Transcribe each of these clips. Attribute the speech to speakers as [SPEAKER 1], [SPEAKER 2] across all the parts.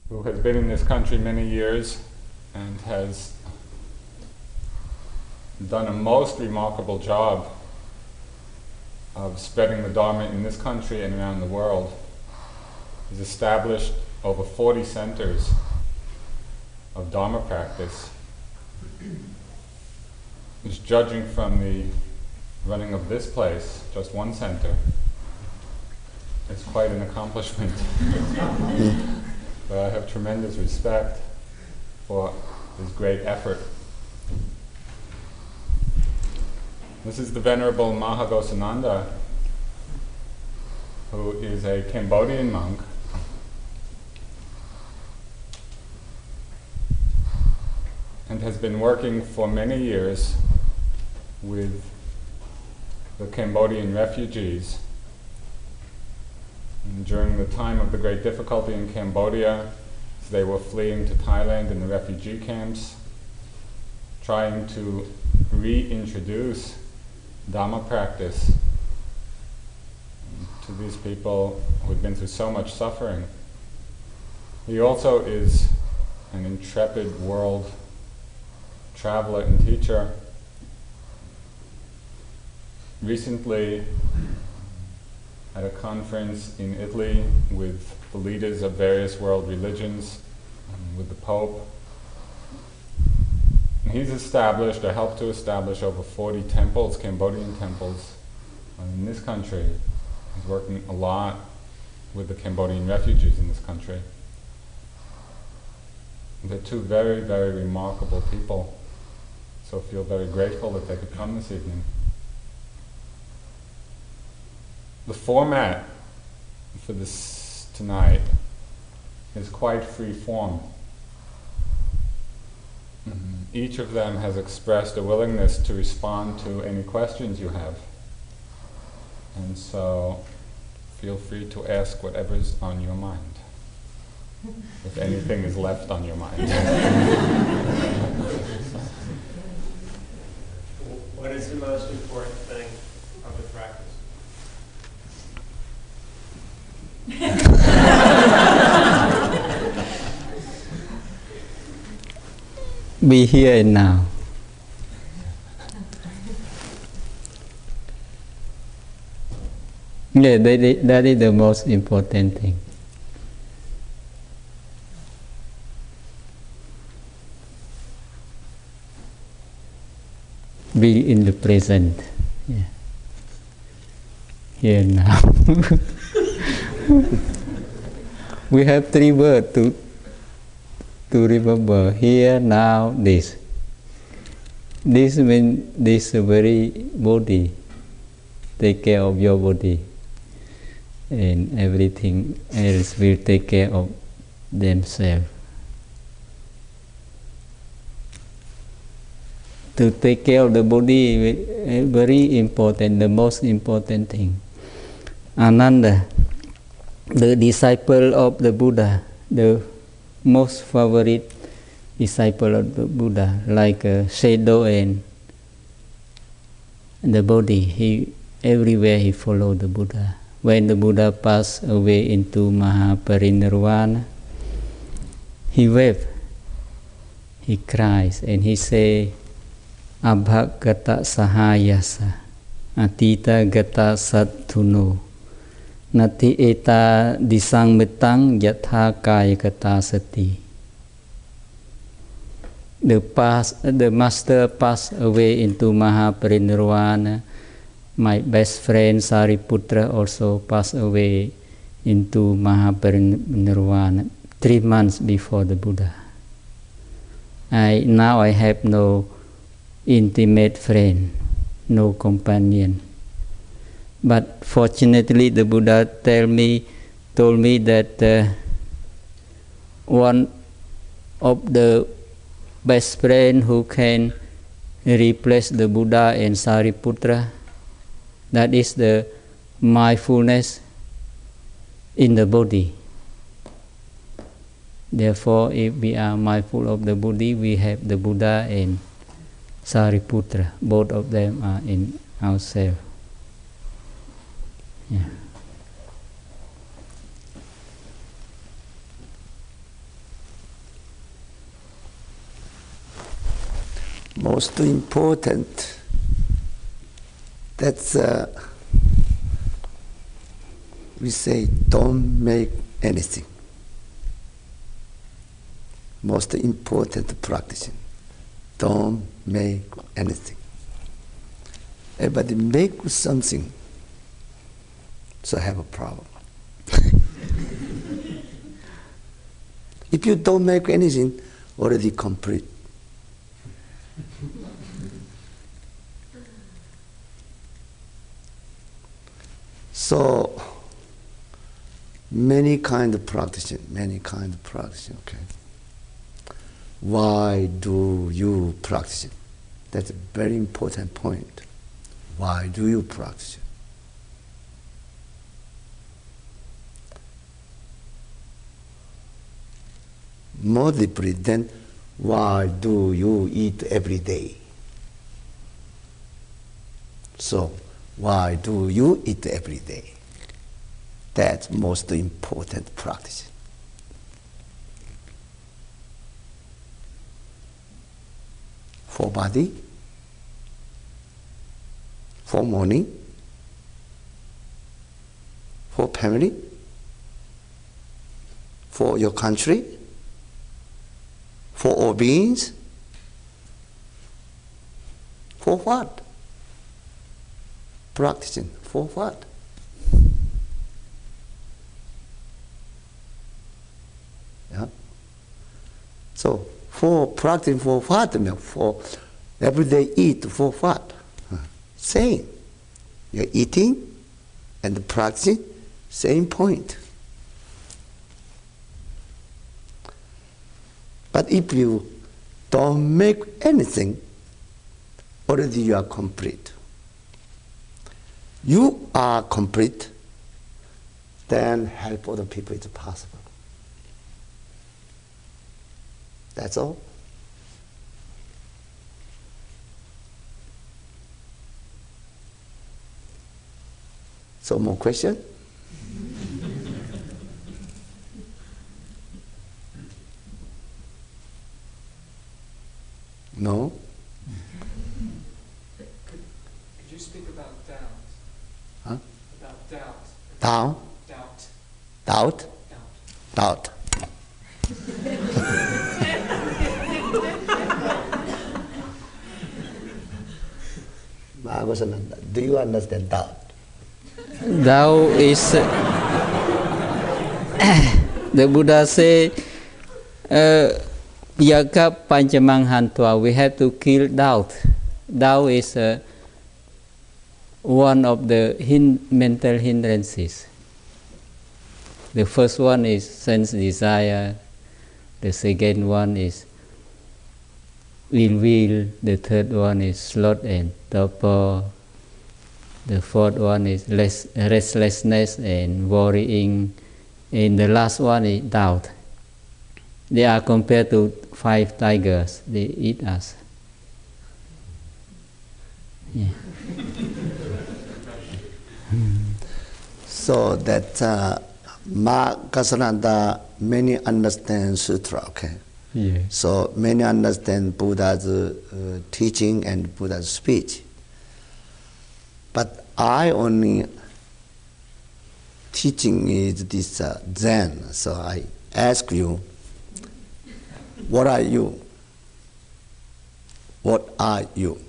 [SPEAKER 1] who has been in this country many years and has done a most remarkable job of spreading the Dharma in this country and around the world. He's established over 40 centers of Dharma practice. Just judging from the running of this place, just one center, it's quite an accomplishment. But I have tremendous respect for his great effort. This is the Venerable Mahaghosananda, who is a Cambodian monk and has been working for many years with the Cambodian refugees. And during the time of the great difficulty in Cambodia, as they were fleeing to Thailand in the refugee camps, trying to reintroduce Dhamma practice to these people who had been through so much suffering. He also is an intrepid world traveler and teacher. Recently, at a conference in Italy with the leaders of various world religions, with the Pope, and he's established, or helped to establish, over 40 temples, Cambodian temples, in this country. He's working a lot with the Cambodian refugees in this country. They're two very, very remarkable people, so I feel very grateful that they could come this evening. The format for this tonight is quite free form. Each of them has expressed a willingness to respond to any questions you have. And so feel free to ask whatever's on your mind, if anything is left on your mind.
[SPEAKER 2] What is the most important thing of the practice?
[SPEAKER 3] Be here and now. Yeah, that is the most important thing. Be in the present. Yeah. Here and now. We have 3 words to remember: here, now, this. This means this very body. Take care of your body, and everything else will take care of themselves. To take care of the body is very important, the most important thing. Ananda, the disciple of the Buddha, the most favorite disciple of the Buddha, like a shadow and the body, everywhere he followed the Buddha. When the Buddha passed away into Mahaparinirvana, he wept, he cries, and he said, Abhagata sahayasa, atita gata sattuno, nati eta disangmetang yatha kaya kata sati. The master passed away into Mahaparinirvana. My best friend Sariputra also passed away into Mahaparinirvana 3 months before the Buddha. Now I have no intimate friend, no companion. But fortunately, the Buddha told me that one of the best friend who can replace the Buddha and Sariputra, that is the mindfulness in the body. Therefore, if we are mindful of the body, we have the Buddha and Sariputra. Both of them are in ourselves. Yeah.
[SPEAKER 4] Most important, that's we say don't make anything. Most important practice, don't make anything. Everybody make something, so have a problem. If you don't make anything, already complete. So, many kind of practice, okay. Why do you practice it? That's a very important point. Why do you practice it? More deeply, then, why do you eat every day? So, why do you eat every day? That's most important practice. For body, for money, for family, for your country, for all beings, for what? Practicing for what? Yeah. So for practicing for what? For everyday eat for what? Same. You're eating and practicing, same point. But if you don't make anything, already you are complete. You are complete, then help other people is possible. That's all. So more question? No?
[SPEAKER 5] Could you speak about doubt?
[SPEAKER 4] Huh?
[SPEAKER 5] About doubt.
[SPEAKER 4] Doubt?
[SPEAKER 5] Doubt.
[SPEAKER 4] Doubt? Doubt. Do you understand doubt?
[SPEAKER 3] Doubt is the Buddha say Yaka Panchamanghantua, we have to kill doubt. Doubt is one of the mental hindrances. The first one is sense desire, the second one is ill will, the third one is sloth and torpor, the fourth one is restlessness and worrying, and the last one is doubt. They are compared to 5 tigers, they eat us. Yeah.
[SPEAKER 4] So that Kasananda, many understand sutra, okay?
[SPEAKER 3] Yeah.
[SPEAKER 4] So many understand Buddha's teaching and Buddha's speech. But I only teaching is this Zen. So I ask you, what are you? What are you?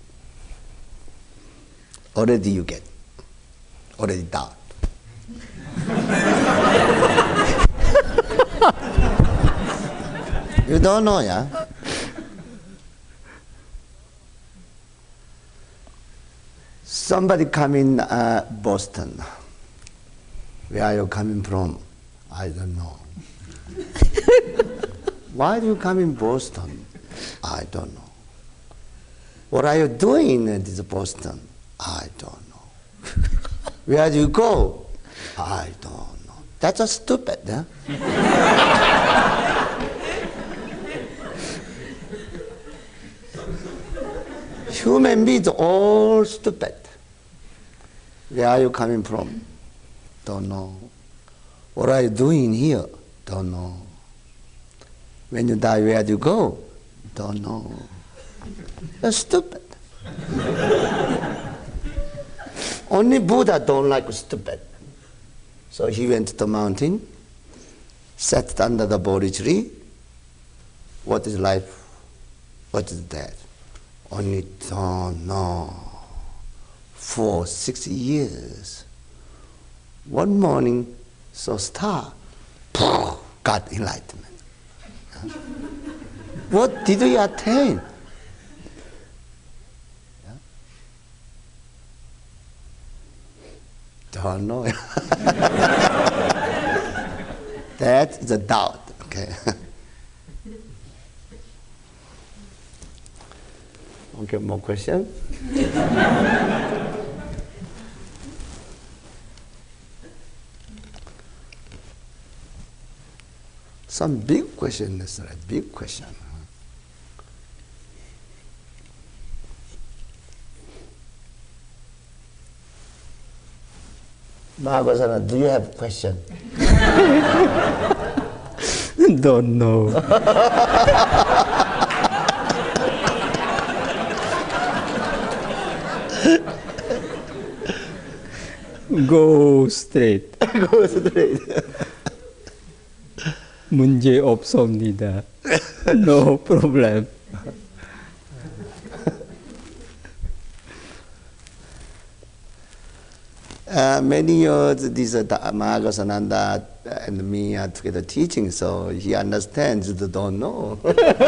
[SPEAKER 4] Already you get. Already doubt. You don't know, yeah? Somebody come in Boston. Where are you coming from? I don't know. Why do you come in Boston? I don't know. What are you doing in this Boston? I don't know. Where do you go? I don't know. That's just stupid, yeah? Human beings all stupid. Where are you coming from? Don't know. What are you doing here? Don't know. When you die, where do you go? Don't know. You're stupid. Only Buddha don't like stupid. So he went to the mountain, sat under the Bodhi tree. What is life? What is death? Only don't know. For 6 years. One morning, saw star, got enlightenment. What did we attain? Don't know. That is a doubt. Okay. Okay, more question? Some big question is a big question. Mahagasana, do you have a question?
[SPEAKER 3] Don't know. Go straight.
[SPEAKER 4] Go straight.
[SPEAKER 3] 문제 없습니다. No problem.
[SPEAKER 4] Many years, this Mahagasananda and me are together teaching, so he understands the don't know.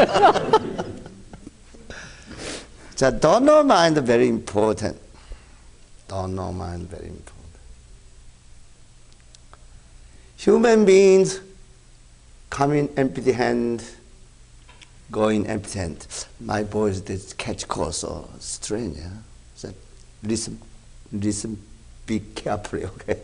[SPEAKER 4] So don't know mind very important. Don't know mind very important. Human beings come in empty hand, go in empty hand. My boys did catch cold, so strange. Yeah? So listen, be carefully, okay?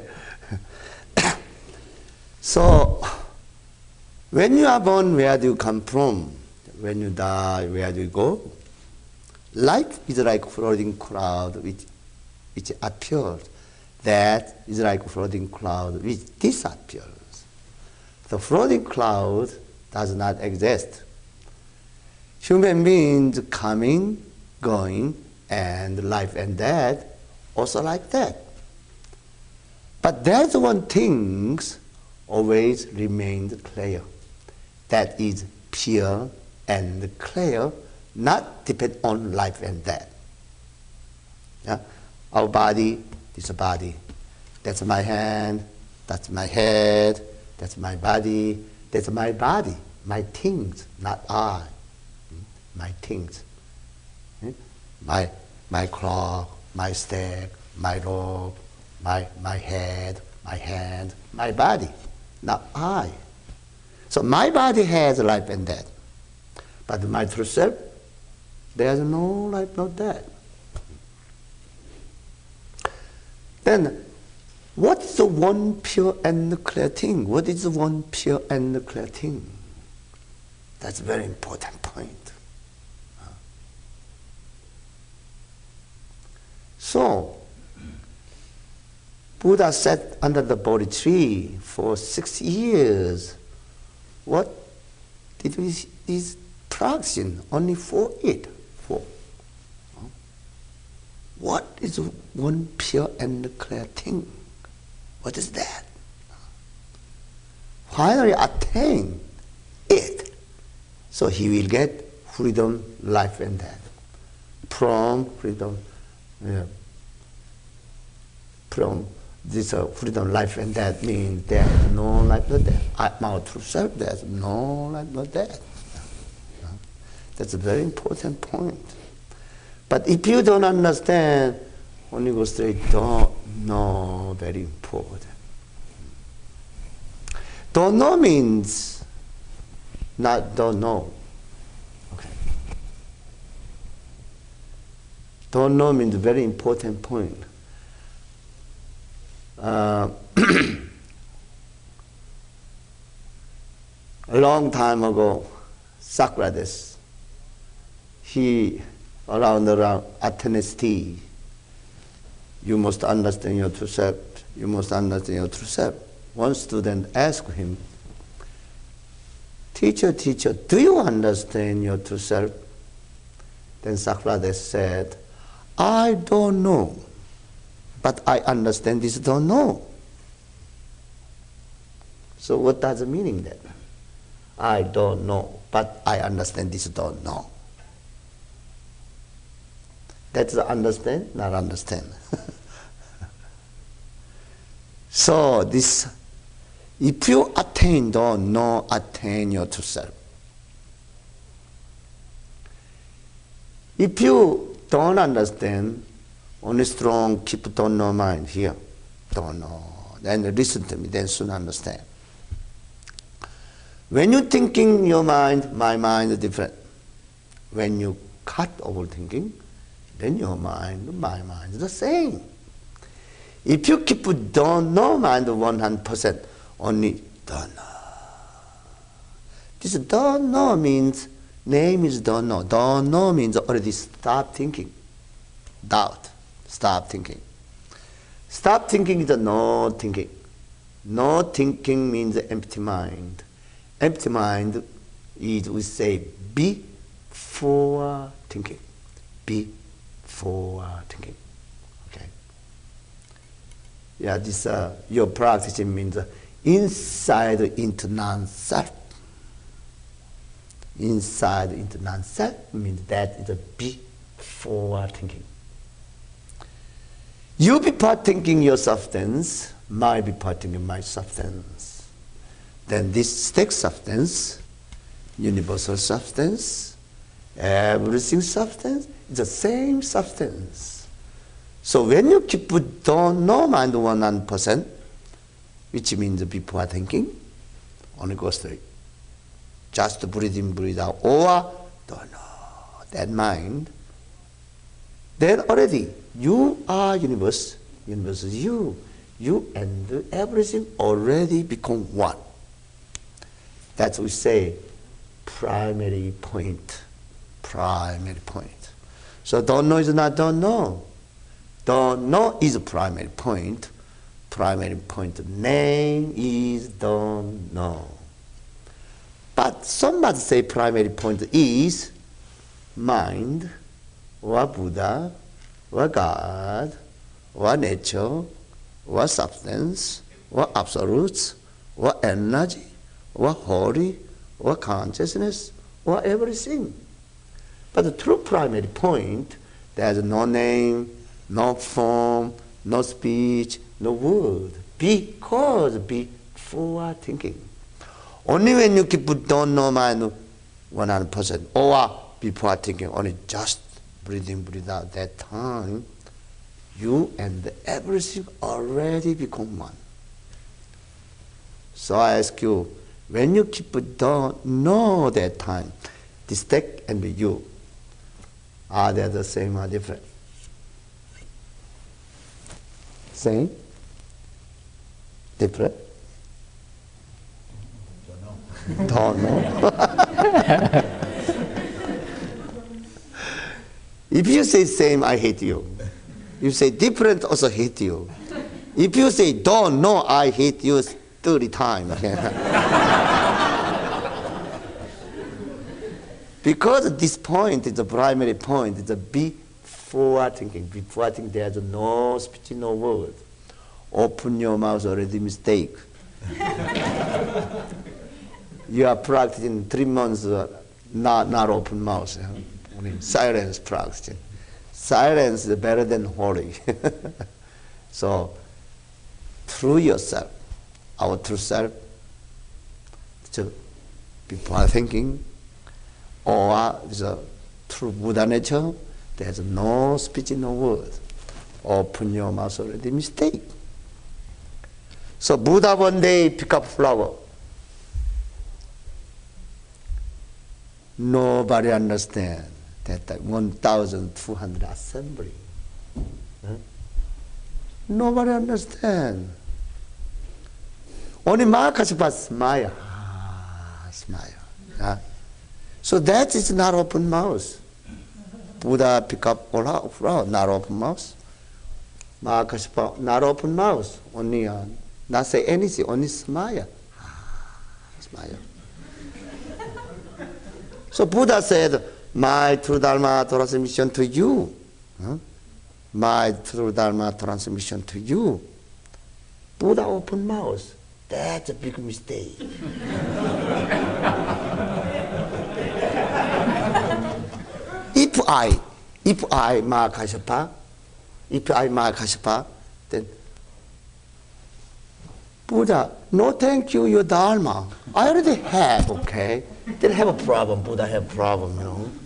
[SPEAKER 4] So, when you are born, where do you come from? When you die, where do you go? Life is like floating cloud which appears. That is like floating cloud which disappears. The floating cloud does not exist. Human beings coming, going, and life and death also like that. But there's one thing always remains clear. That is pure and clear, not depend on life and death. Yeah? Our body is a body. That's my hand, that's my head, that's my body, that's my body, my things, not I. My things. My clock, my stick, my rope, my head, my hand, my body, not I. So my body has life and death. But my true self, there's no life, no death. Then, what's the one pure and clear thing? What is the one pure and clear thing? That's a very important point. So, Buddha sat under the Bodhi tree for 6 years. What did we practicing? Only for it. What is one pure and clear thing? What is that? Finally attain it. So he will get freedom, life and death. From freedom, from this freedom, life and death means there is no life, no death. My true self, there is no life, no death. That's a very important point. But if you don't understand, only go straight, don't know, very important. Don't know means not don't know. Okay. Don't know means a very important point. A long time ago, Socrates, he around Athens tea, you must understand your true self. You must understand your true self. One student asked him, teacher, do you understand your true self? Then Sakyadeva said, I don't know, but I understand this don't know. So what does it mean then? I don't know, but I understand this don't know. That's understand, not understand. So this, if you attain don't know, attain your true self. If you don't understand, only strong keep don't know mind here, don't know. Then listen to me, then soon understand. When you thinking your mind, my mind is different. When you cut overthinking, then your mind, my mind is the same. If you keep don't know mind 100%, only don't know. This don't know means, name is don't know. Don't know means already stop thinking. Doubt, stop thinking. Stop thinking is no thinking. No thinking means empty mind. Empty mind is, we say, before thinking. Before thinking. Okay. Yeah, this your practice means inside into non-self. Inside into non-self means that is a before thinking. You before thinking your substance, my before thinking my substance. Then this stick substance, universal substance, everything substance, is the same substance. So when you keep don't know mind 100%, which means before thinking, only go straight. Just breathe in, breathe out, or don't know that mind, then already you are universe, universe is you. You and everything already become one. That's what we say, primary point. Primary point. So don't know is not don't know. Don't know is a primary point. Primary point name is don't know. But somebody say primary point is mind, or Buddha, or God, or nature, or substance, or absolutes, or energy, or holy, or consciousness, or everything. But the true primary point, there's no name, no form, no speech, no word, because before thinking. Only when you keep don't know mind 100%, or before thinking, only just breathing, breathe out, that time, you and everything already become one. So I ask you, when you keep don't know that time, this deck and you, are they the same or different? Same? Different? Don't know. If you say same, I hate you. You say different, also hate you. If you say don't know, I hate you 30 times. Because this point is the primary point, it's a before thinking. Before thinking, there's no speech, no word. Open your mouth, already mistake. You are practicing 3 months, not open mouth. Only silence practicing. Silence is better than holy. So, through yourself, our true self, so before thinking, or the true Buddha nature, there's no speech, no word. Open your mouth, already mistake. So Buddha one day pick up flower. Nobody understand that 1,200 assembly. Huh? Nobody understand. Only Mahakasapa smile. Smile. Huh? So that is not open mouth. Buddha pick up flower, not open mouth. Mahakasapa, not open mouth. Only not say anything, only smile. Smile. So Buddha said, my true Dharma transmission to you. My true Dharma transmission to you. Buddha open mouth. That's a big mistake. If I Mahakashapa, then Buddha, no thank you, your Dharma. I already have, okay? Didn't have a problem, Buddha have a problem, you know.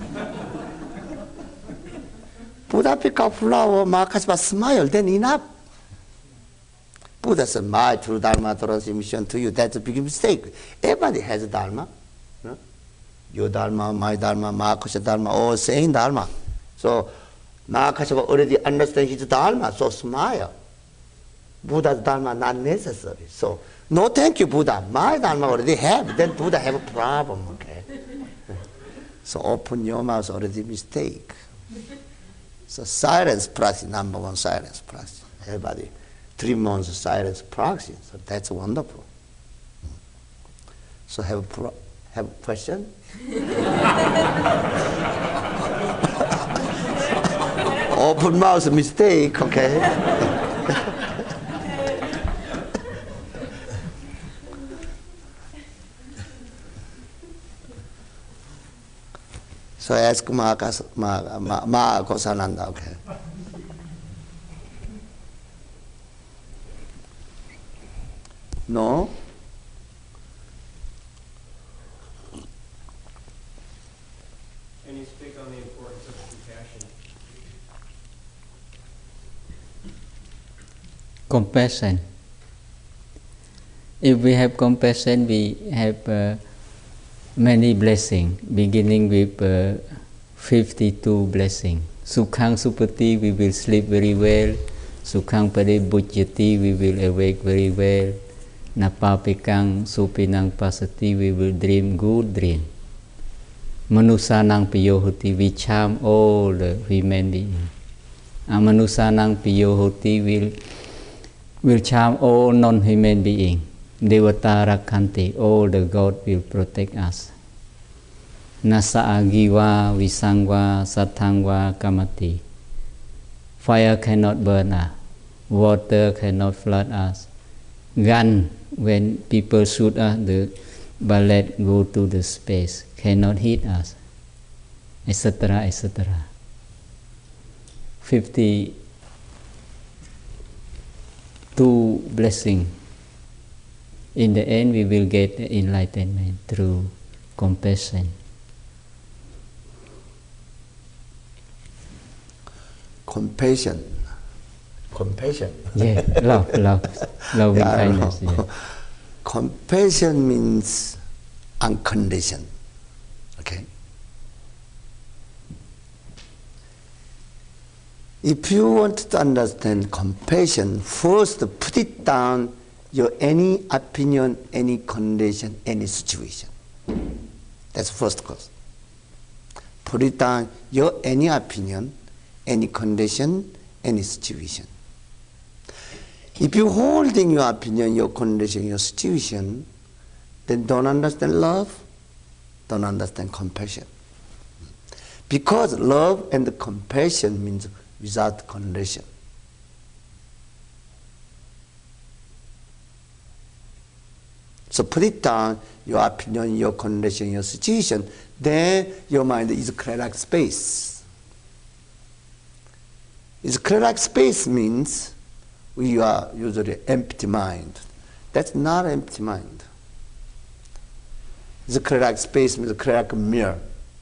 [SPEAKER 4] Buddha pick up flower, Mahakashapa smile, then enough. Buddha said, my true Dharma transmission to you, that's a big mistake. Everybody has Dharma. You know? Your Dharma, my Dharma, Mahakashapa Dharma, all same Dharma. So Mahakashapa already understands his Dharma, so smile. Buddha's Dharma not necessary. So, no thank you, Buddha. My Dharma already have. Then Buddha have a problem, okay? So open your mouth, already mistake. So silence practice, number one silence practice. Everybody, 3 months of silence practice. So that's wonderful. So have a question? Open mouth mistake, okay? So ask Kosananda, okay? No?
[SPEAKER 2] Can you speak on the importance of compassion?
[SPEAKER 3] Compassion. If we have compassion, we have many blessings, beginning with 52 blessings. Sukhang supati, we will sleep very well. Sukhang paribhujyati, we will awake very well. Napapikang supinang pasati, we will dream good dream. Manusanang piyohuti, we charm all the human beings. Amanusanang piyohuti will charm all non-human beings. Devata Rakhanti, all the God will protect us. Nasa agiva, visangva, satangva, kamati. Fire cannot burn us. Water cannot flood us. Gun, when people shoot us, the bullet go to the space, cannot hit us, etc., etc. 52 blessings. In the end, we will get enlightenment through compassion.
[SPEAKER 4] Compassion.
[SPEAKER 3] Yeah, loving kindness. Yeah.
[SPEAKER 4] Compassion means unconditioned. Okay. If you want to understand compassion, first put it down. Your any opinion, any condition, any situation. That's the first course. Put it down, your any opinion, any condition, any situation. If you're holding your opinion, your condition, your situation, then don't understand love, don't understand compassion. Because love and compassion means without condition. So put it down, your opinion, your condition, your situation, then your mind is clear like space. Is clear like space means we are usually empty mind. That's not empty mind. It's clear like space means clear like a mirror.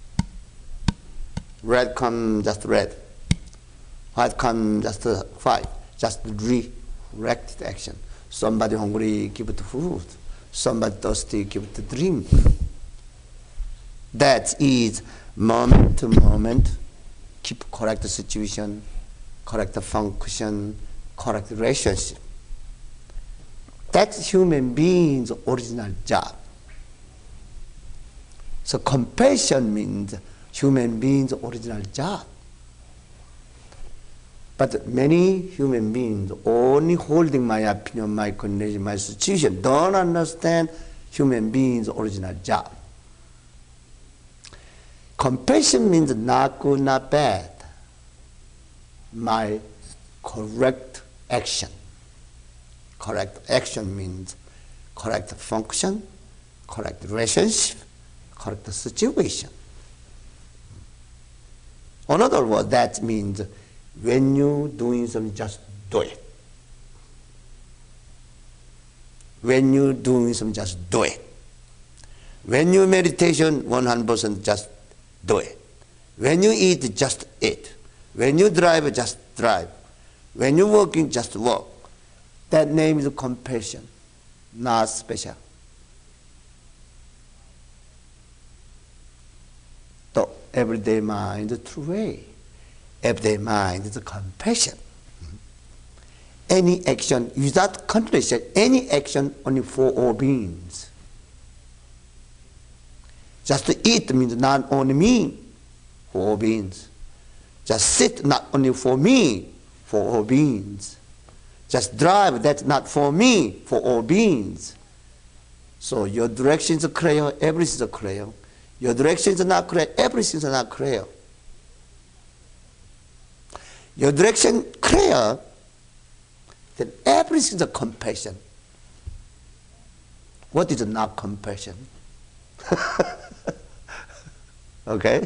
[SPEAKER 4] Red come just red. White come just white. Just direct action. Somebody hungry, give it food. Somebody thirsty, give it a drink. That is moment to moment, keep correct situation, correct function, correct relationship. That's human being's original job. So compassion means human being's original job. But many human beings only holding my opinion, my condition, my situation, don't understand human beings' original job. Compassion means not good, not bad. My correct action. Correct action means correct function, correct relationship, correct situation. In other words, that means when you're doing something, just do it. When you're doing something, just do it. When you meditation, 100% just do it. When you eat, just eat. When you drive, just drive. When you're working, just work. That name is compassion, not special. The everyday mind, true way. Everyday mind is compassion. Any action, without contradiction, any action only for all beings. Just to eat means not only me, for all beings. Just sit, not only for me, for all beings. Just drive, that's not for me, for all beings. So your direction is clear, everything is clear. Your direction is not clear, everything is not clear. Your direction clear, then everything is compassion. What is not compassion? Okay?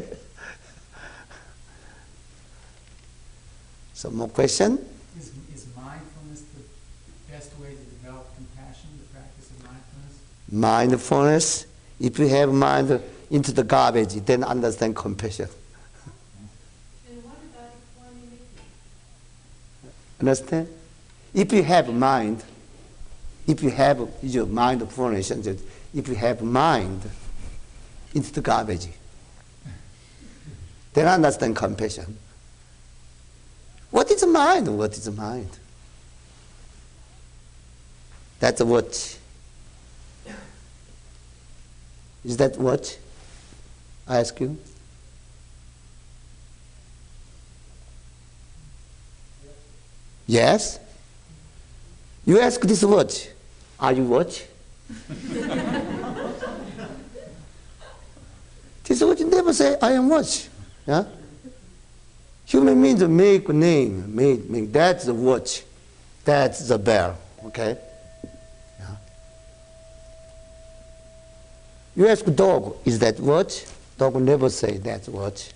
[SPEAKER 4] Some more question?
[SPEAKER 6] Is mindfulness the best way to develop compassion, the practice of mindfulness?
[SPEAKER 4] Mindfulness, if you have mind into the garbage, then understand compassion.
[SPEAKER 7] And what about equanimity?
[SPEAKER 4] Understand? If you have mind, if you have your mindfulness, if you have mind into the garbage, then understand compassion. What is mind? What is mind? That's a watch. Is that watch? I ask you. Yes? You ask this watch. Are you watch? This watch never say, I am watch. Yeah? Human means make name, make. That's the watch. That's the bell. Okay? Yeah. You ask dog, is that watch? Dog will never say that's watch.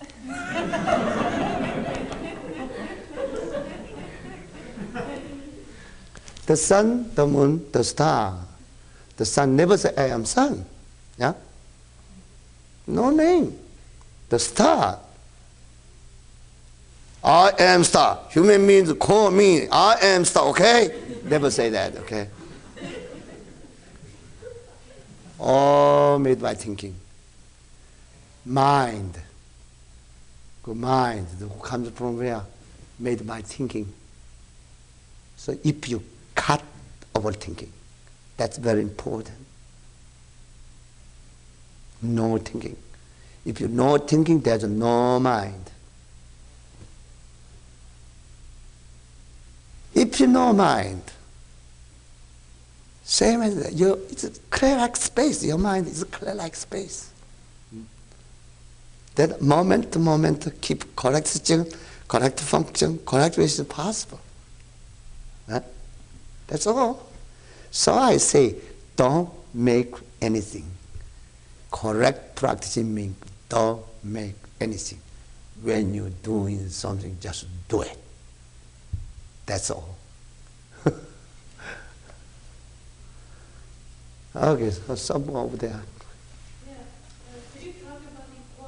[SPEAKER 4] The sun, the moon, the star. The sun never say, I am sun. Yeah? No name. The star. I am star. Human means call me. I am star, okay? Never say that, okay? All made by thinking. Mind. Good mind. Who comes from where? Made by thinking. So if you cut overthinking, that's very important. No thinking. If you no thinking, there's no mind. If you know mind, same as that, it's a clear like space. Your mind is clear like space. That moment to moment, keep correct situation, correct function, correct way is possible. Huh? That's all. So I say, don't make anything. Correct practicing means don't make anything. When you're doing something, just do it. That's all. Okay, so someone over there.
[SPEAKER 7] Yeah. Could you talk about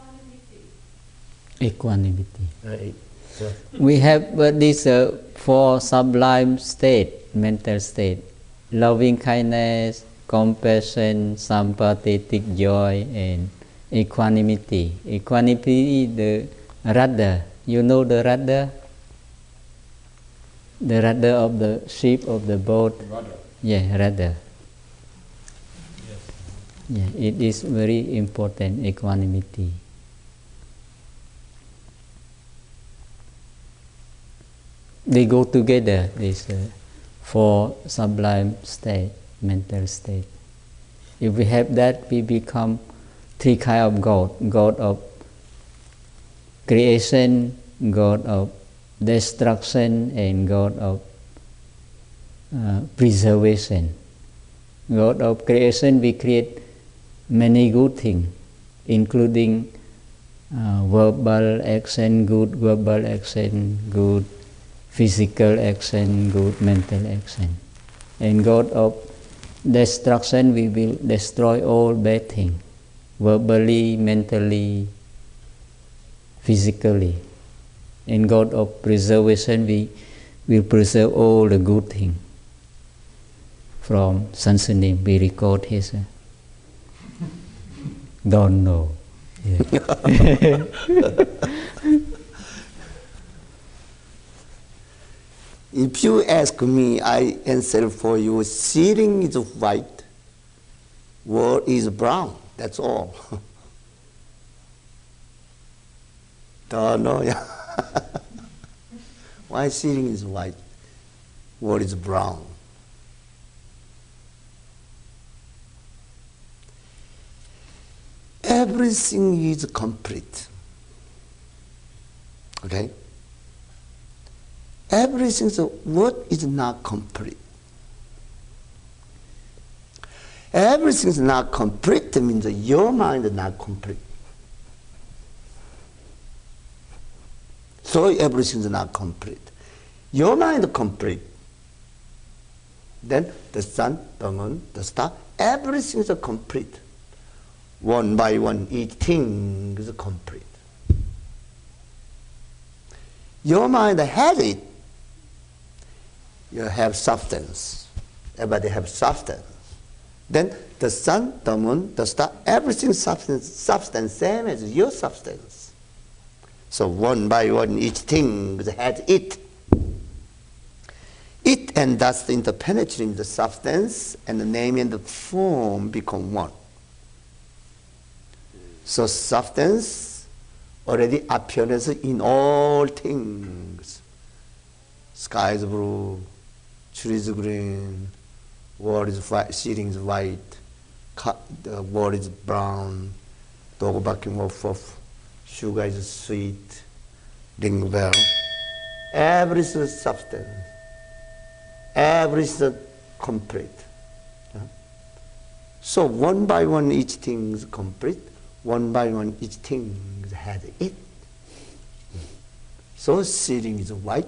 [SPEAKER 3] Equanimity. We have these four sublime state, mental state: loving kindness, compassion, sympathetic joy, and equanimity. Equanimity, the rudder. You know the rudder? The rudder of the ship, of the boat.
[SPEAKER 1] Rudder.
[SPEAKER 3] Yeah, rudder. Yeah, it is very important, equanimity. They go together, these four sublime state, mental state. If we have that, we become three kind of God. God of creation, God of destruction, and God of preservation. God of creation, we create many good things, including verbal action, good verbal action, good physical action, good mental action. And God of destruction, we will destroy all bad things, verbally, mentally, physically. And God of preservation, we will preserve all the good things. From Sansunim, we record his. Don't know. Yeah.
[SPEAKER 4] If you ask me, I answer for you. Ceiling is white, wall is brown. That's all. Don't know. Yeah. Why ceiling is white, wall is brown? Everything is complete. Okay? Everything, so what is not complete? Everything is not complete means your mind is not complete. So everything is not complete. Your mind is complete. Then the sun, the moon, the star, everything is complete. One by one, each thing is complete. Your mind has it. You have substance. Everybody has substance. Then the sun, the moon, the star, everything substance, same as your substance. So one by one, each thing has it. It and thus interpenetrating the substance and the name and the form become one. So substance already appears in all things. Sky is blue, tree is green, wall is white, ceiling is white, the wall is brown, dog barking off, sugar is sweet, ring bell. Everything is substance. Everything is complete. Yeah? So one by one each thing is complete. One by one each thing has it. So ceiling is white,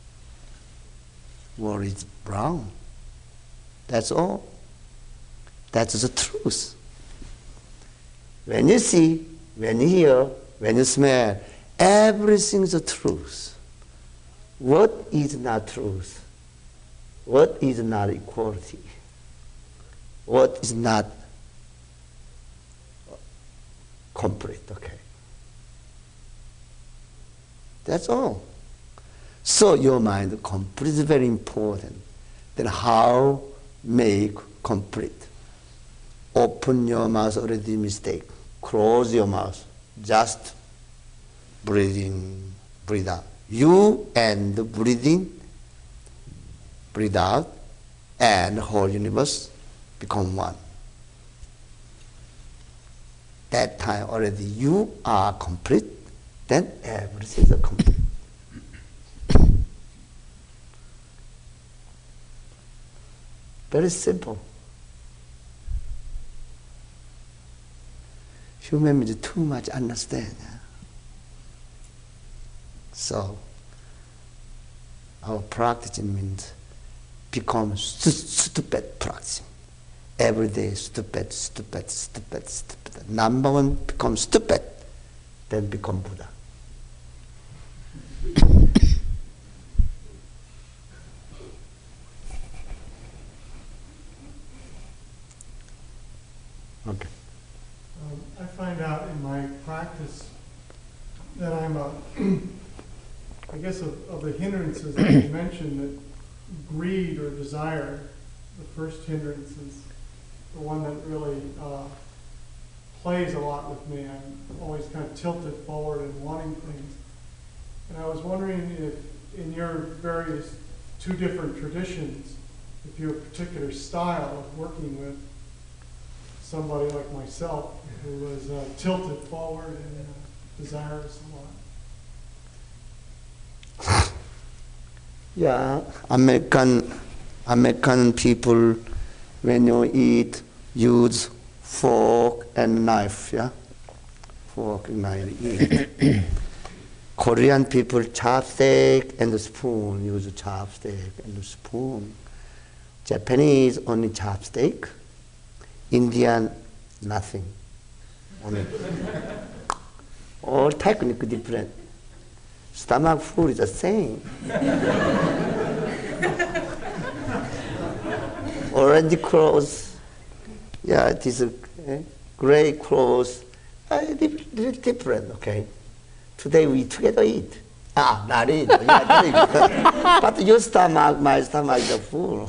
[SPEAKER 4] wall is brown. That's all. That's the truth. When you see, when you hear, when you smell, everything is the truth. What is not truth? What is not equality? What is not complete? Okay. That's all. So your mind complete is very important. Then how make complete? Open your mouth, already mistake. Close your mouth. Just breathe in, breathe out. You and the breathing, breathe out, and the whole universe become one. That time already you are complete, then everything is complete. Very simple. Human beings too much understand. So our practice means become stupid practice. Every day stupid. Number one, become stupid, then become Buddha. Okay.
[SPEAKER 8] I find out in my practice that I'm I guess of the hindrances that you mentioned, that greed or desire, the first hindrance is the one that really plays a lot with me. I'm always kind of tilted forward and wanting things. And I was wondering if in your various two different traditions, if you have a particular style of working with somebody like myself who was tilted forward and desirous a lot.
[SPEAKER 4] Yeah, American people, when you eat, use fork and knife, yeah? Fork and knife, eat. Korean people, chopstick and spoon, use chopstick and spoon. Japanese, only chopstick. Indian, nothing. Only. All technique different. Stomach food is the same. Orange clothes, yeah, it is gray clothes, different, okay? Today we together eat. Not eat, yeah, but your stomach, my stomach is full.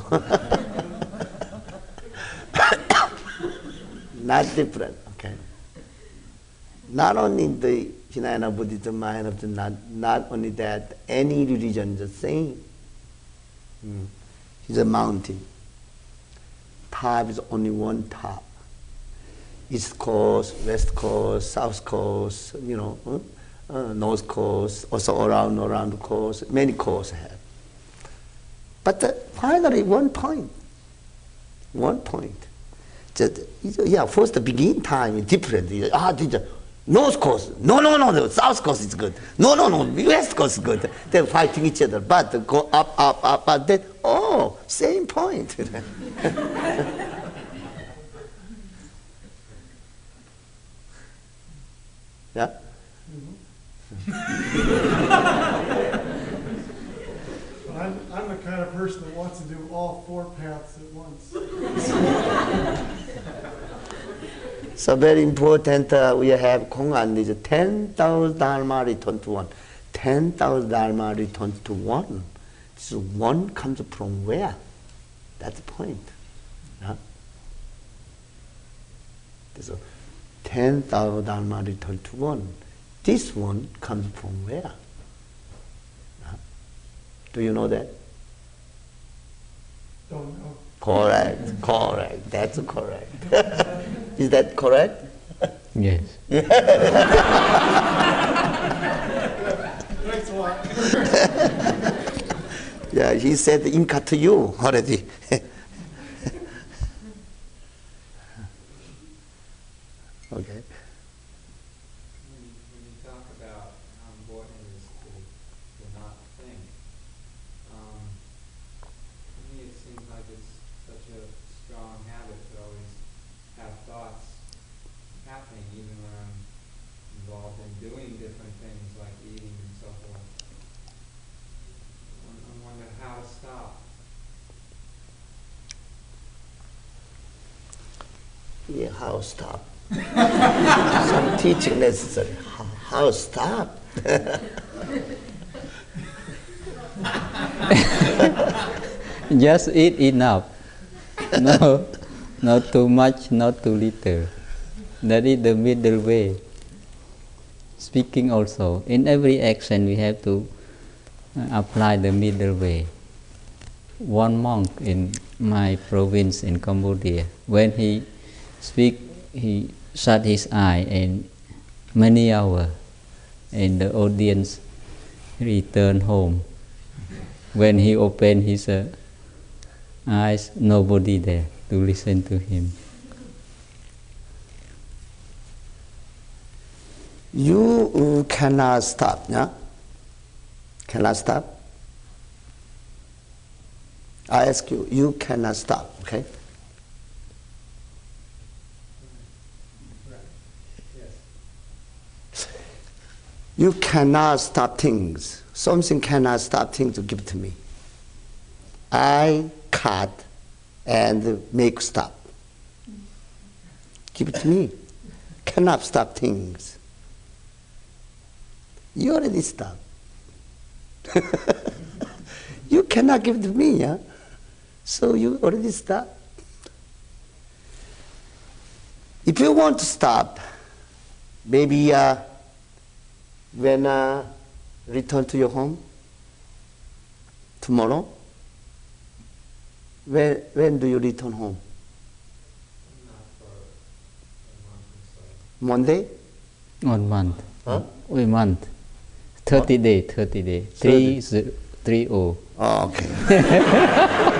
[SPEAKER 4] Not different, okay? Not only the Hinayana Buddhism, Mahayana, not only that, any religion is the same. It's a mountain. Top is only one top. East coast, west coast, south coast, north coast, also around the coast, many coasts have. But finally, one point. Just, first the beginning time is different. North coast, no, south coast is good. No, west coast is good. They're fighting each other, but go up, then, same point. Yeah?
[SPEAKER 8] I'm the kind of person that wants to do all four paths at once.
[SPEAKER 4] So very important, we have Kongan is 10,000 Dharma return to one. 10,000 Dharma return to one. So one comes from where? That's the point. Yeah? So 10,000 Dharma return to one. This one comes from where? Yeah? Do you know that?
[SPEAKER 8] Don't know.
[SPEAKER 4] Correct. That's correct. Is that correct?
[SPEAKER 3] Yes.
[SPEAKER 8] Thanks a lot.
[SPEAKER 4] Yeah, he said Inca to you already. Okay.
[SPEAKER 9] When you talk about how important it is to not think, to me it seems like it's such a strong habit to always have thoughts happening, even when I'm involved in doing different things like eating and so forth. I wonder how to stop.
[SPEAKER 4] Yeah, how stop? Some teaching necessary. How stop?
[SPEAKER 3] Just eat enough. No, not too much, not too little. That is the middle way. Speaking also, in every action we have to apply the middle way. One monk in my province in Cambodia, when he speak, he shut his eye and many hours, and the audience returned home. When he opened his eyes, nobody there to listen to him.
[SPEAKER 4] You cannot stop, yeah? Cannot stop? I ask you, you cannot stop, okay? You cannot stop things. Something cannot stop things to give to me. I cut and make stop. Give it to me. Cannot stop things. You already stopped. You cannot give it to me, yeah? So you already stopped. If you want to stop, maybe when return to your home tomorrow, when do you return home?
[SPEAKER 9] Not for a month or so.
[SPEAKER 4] Monday?
[SPEAKER 3] 1 month.
[SPEAKER 4] Huh?
[SPEAKER 3] A month. 30 days.
[SPEAKER 4] 30.
[SPEAKER 3] 30.
[SPEAKER 4] Oh, okay.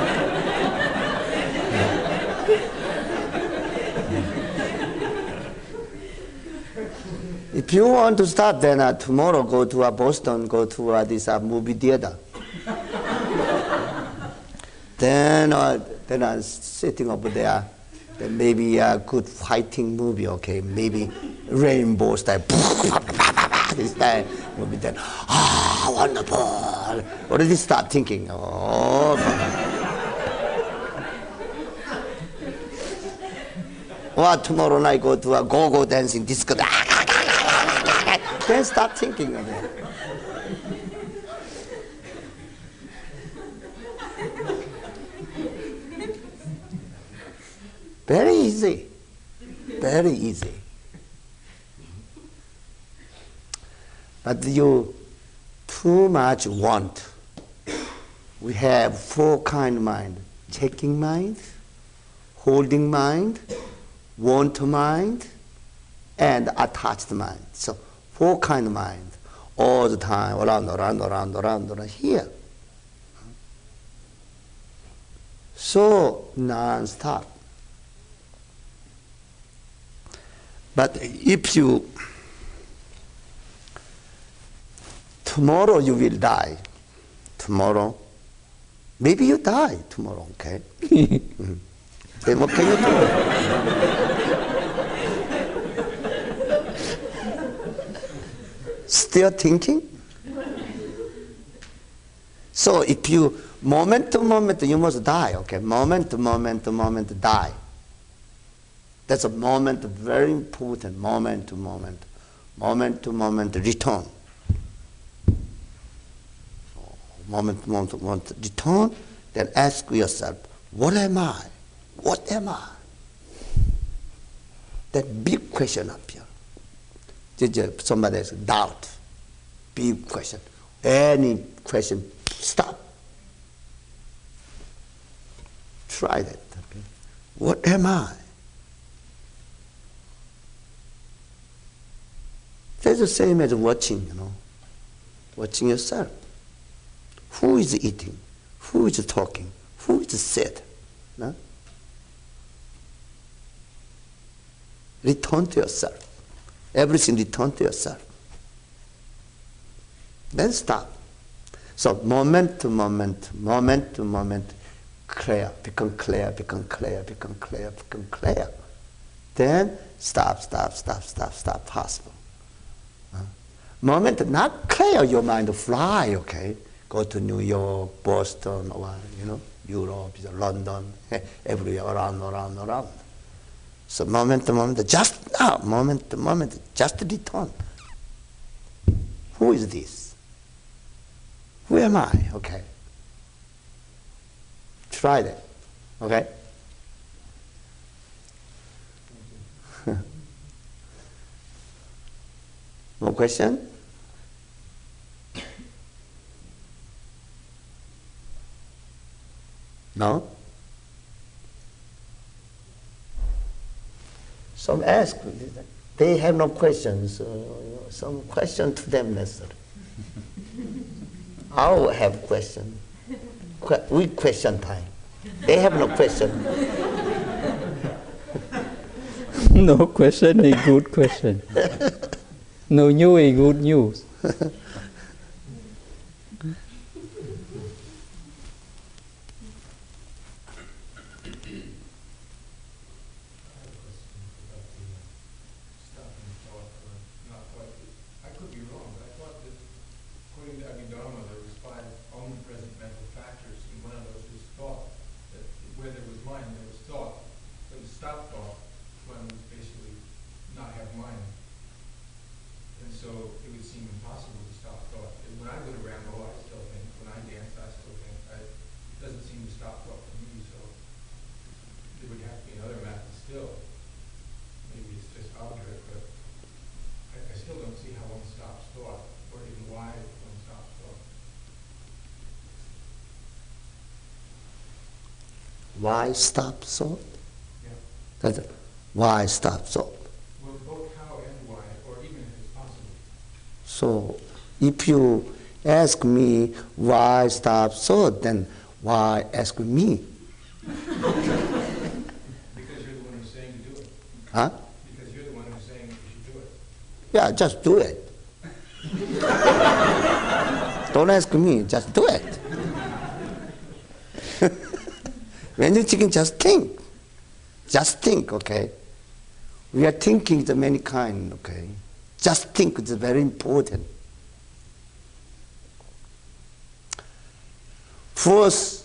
[SPEAKER 4] If you want to start, then tomorrow go to Boston, go to this movie theater. Then I'm sitting over there. Then maybe a good fighting movie, okay? Maybe rainbow style. This time movie then. Ah, wonderful. Already start thinking. Oh. Or tomorrow night go to a go-go dancing disco. Then start thinking of it. Very easy. Very easy. But you too much want. We have 4 kind of mind. Checking mind, holding mind, want mind, and attached mind. So 4 kind of mind all the time, around here. So non-stop. But if you, tomorrow you will die. Tomorrow, maybe you die tomorrow, okay? Then what can you do? Still thinking? So if you, moment to moment, you must die, okay? Moment to moment, die. That's a moment, very important, moment to moment return. Moment to moment return, then ask yourself, what am I? What am I? That big question up here. Somebody has doubt, big question. Any question, stop. Try that. Okay? What am I? That's the same as watching, watching yourself. Who is eating? Who is talking? Who is sad? No? Return to yourself. Everything return to yourself. Then stop. So moment to moment, clear, become clear. Then stop, possible. Moment not clear, your mind fly, okay? Go to New York, Boston, or Europe, London, everywhere, around. So moment to moment, just now, moment to moment, just return. Who is this? Who am I? Okay. Try that. Okay? More question? No? Some ask, they have no questions. Some question to them necessary. I'll have question. We question time. They have no question.
[SPEAKER 3] No question is good question. No news is good news.
[SPEAKER 4] Why stop thought?
[SPEAKER 5] Yeah.
[SPEAKER 4] That's it. Why stop thought?
[SPEAKER 5] Well, both how and why, or even if it's possible.
[SPEAKER 4] So if you ask me why stop so, then why ask me?
[SPEAKER 5] Because you're the one who's saying to do it.
[SPEAKER 4] Huh?
[SPEAKER 5] Because you're the one who's saying you should do it.
[SPEAKER 4] Yeah, just do it. Don't ask me, just do it. When you're thinking, just think. Just think, okay? We are thinking the many kind, okay? Just think is very important. First,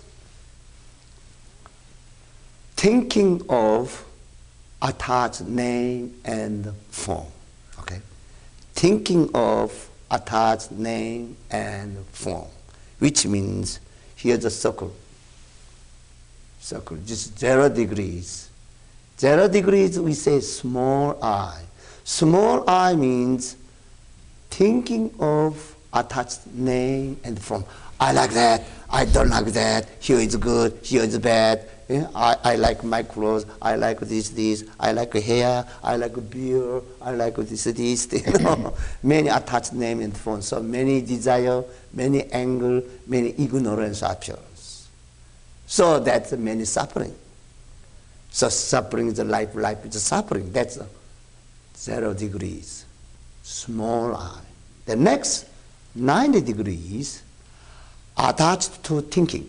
[SPEAKER 4] thinking of attached name and form, okay? Thinking of attached name and form, which means here's a circle. Circle, just 0 degrees. 0 degrees, we say small I. Small I means thinking of attached name and form. I like that, I don't like that, here is good, here is bad. Yeah, I like my clothes, I like this, I like hair, I like beer, I like this, you know. Many attached name and form. So many desire, many anger, appears. ignorance appears. So that's many suffering. So suffering is life, life is suffering. That's 0 degrees, small I. The next 90 degrees, attached to thinking.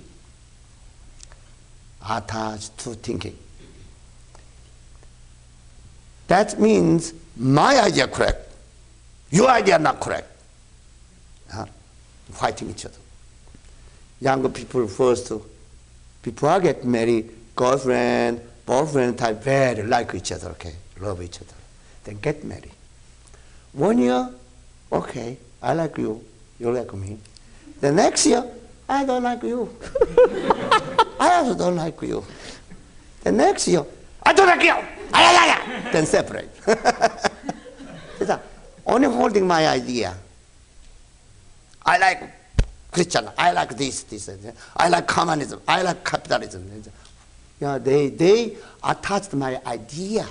[SPEAKER 4] Attached to thinking. That means my idea correct, your idea not correct. Fighting each other. Younger people first, before I get married, girlfriend, boyfriend type very like each other, okay, love each other. Then get married. 1 year, okay, I like you, you like me. The next year, I don't like you. I also don't like you. The next year, I don't like you. Then separate. Only holding my idea. I like Christian, I like this, I like communism, I like capitalism. Yeah, they attached my idea.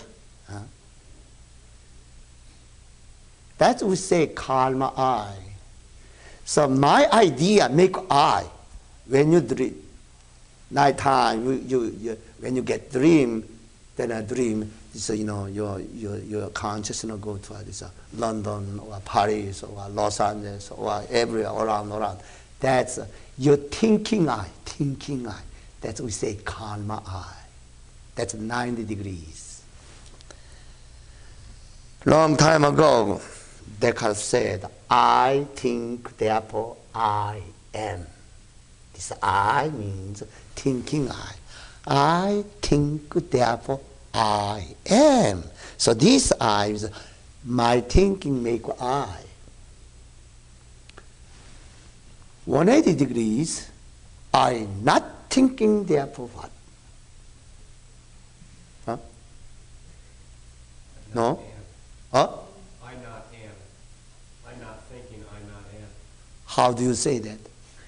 [SPEAKER 4] That we say karma I. So my idea make I. When you dream, nighttime, when you get dream, then a dream, so your consciousness go to this London or Paris or Los Angeles or everywhere around. That's your thinking I. That's we say karma I. That's 90 degrees. Long time ago, Descartes said, I think, therefore I am. This I means thinking I. I think, therefore I am. So this I is my thinking make I. 180 degrees, I not thinking, therefore what? Huh? No? Huh?
[SPEAKER 2] I not am. I'm not thinking, I not am.
[SPEAKER 4] How do you say that?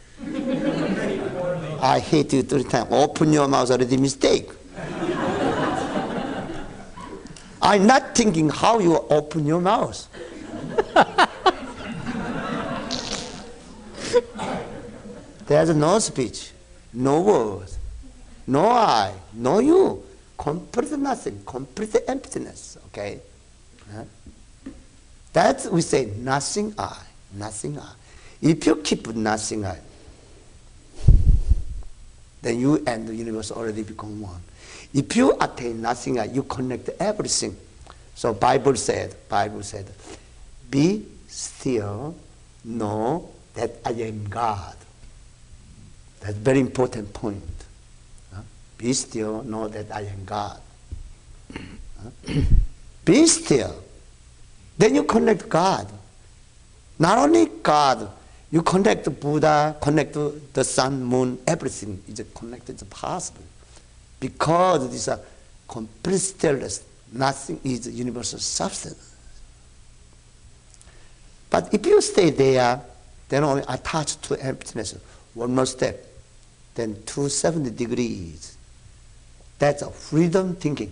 [SPEAKER 4] I hate you 3 times. Open your mouth, already mistake. I'm not thinking how you open your mouth. There's no speech, no words, no I, no you. Complete nothing, complete emptiness, okay? That we say nothing I, nothing I. If you keep nothing I, then you and the universe already become one. If you attain nothing I, you connect everything. So Bible said, be still, know that I am God. That's a very important point. Be still, know that I am God. Be still. Then you connect God. Not only God, you connect Buddha, connect the sun, moon, everything is connected, it's possible. Because these are complete stillness, nothing is universal substance. But if you stay there, then only attached to emptiness, one more step, then 270 degrees. That's a freedom thinking.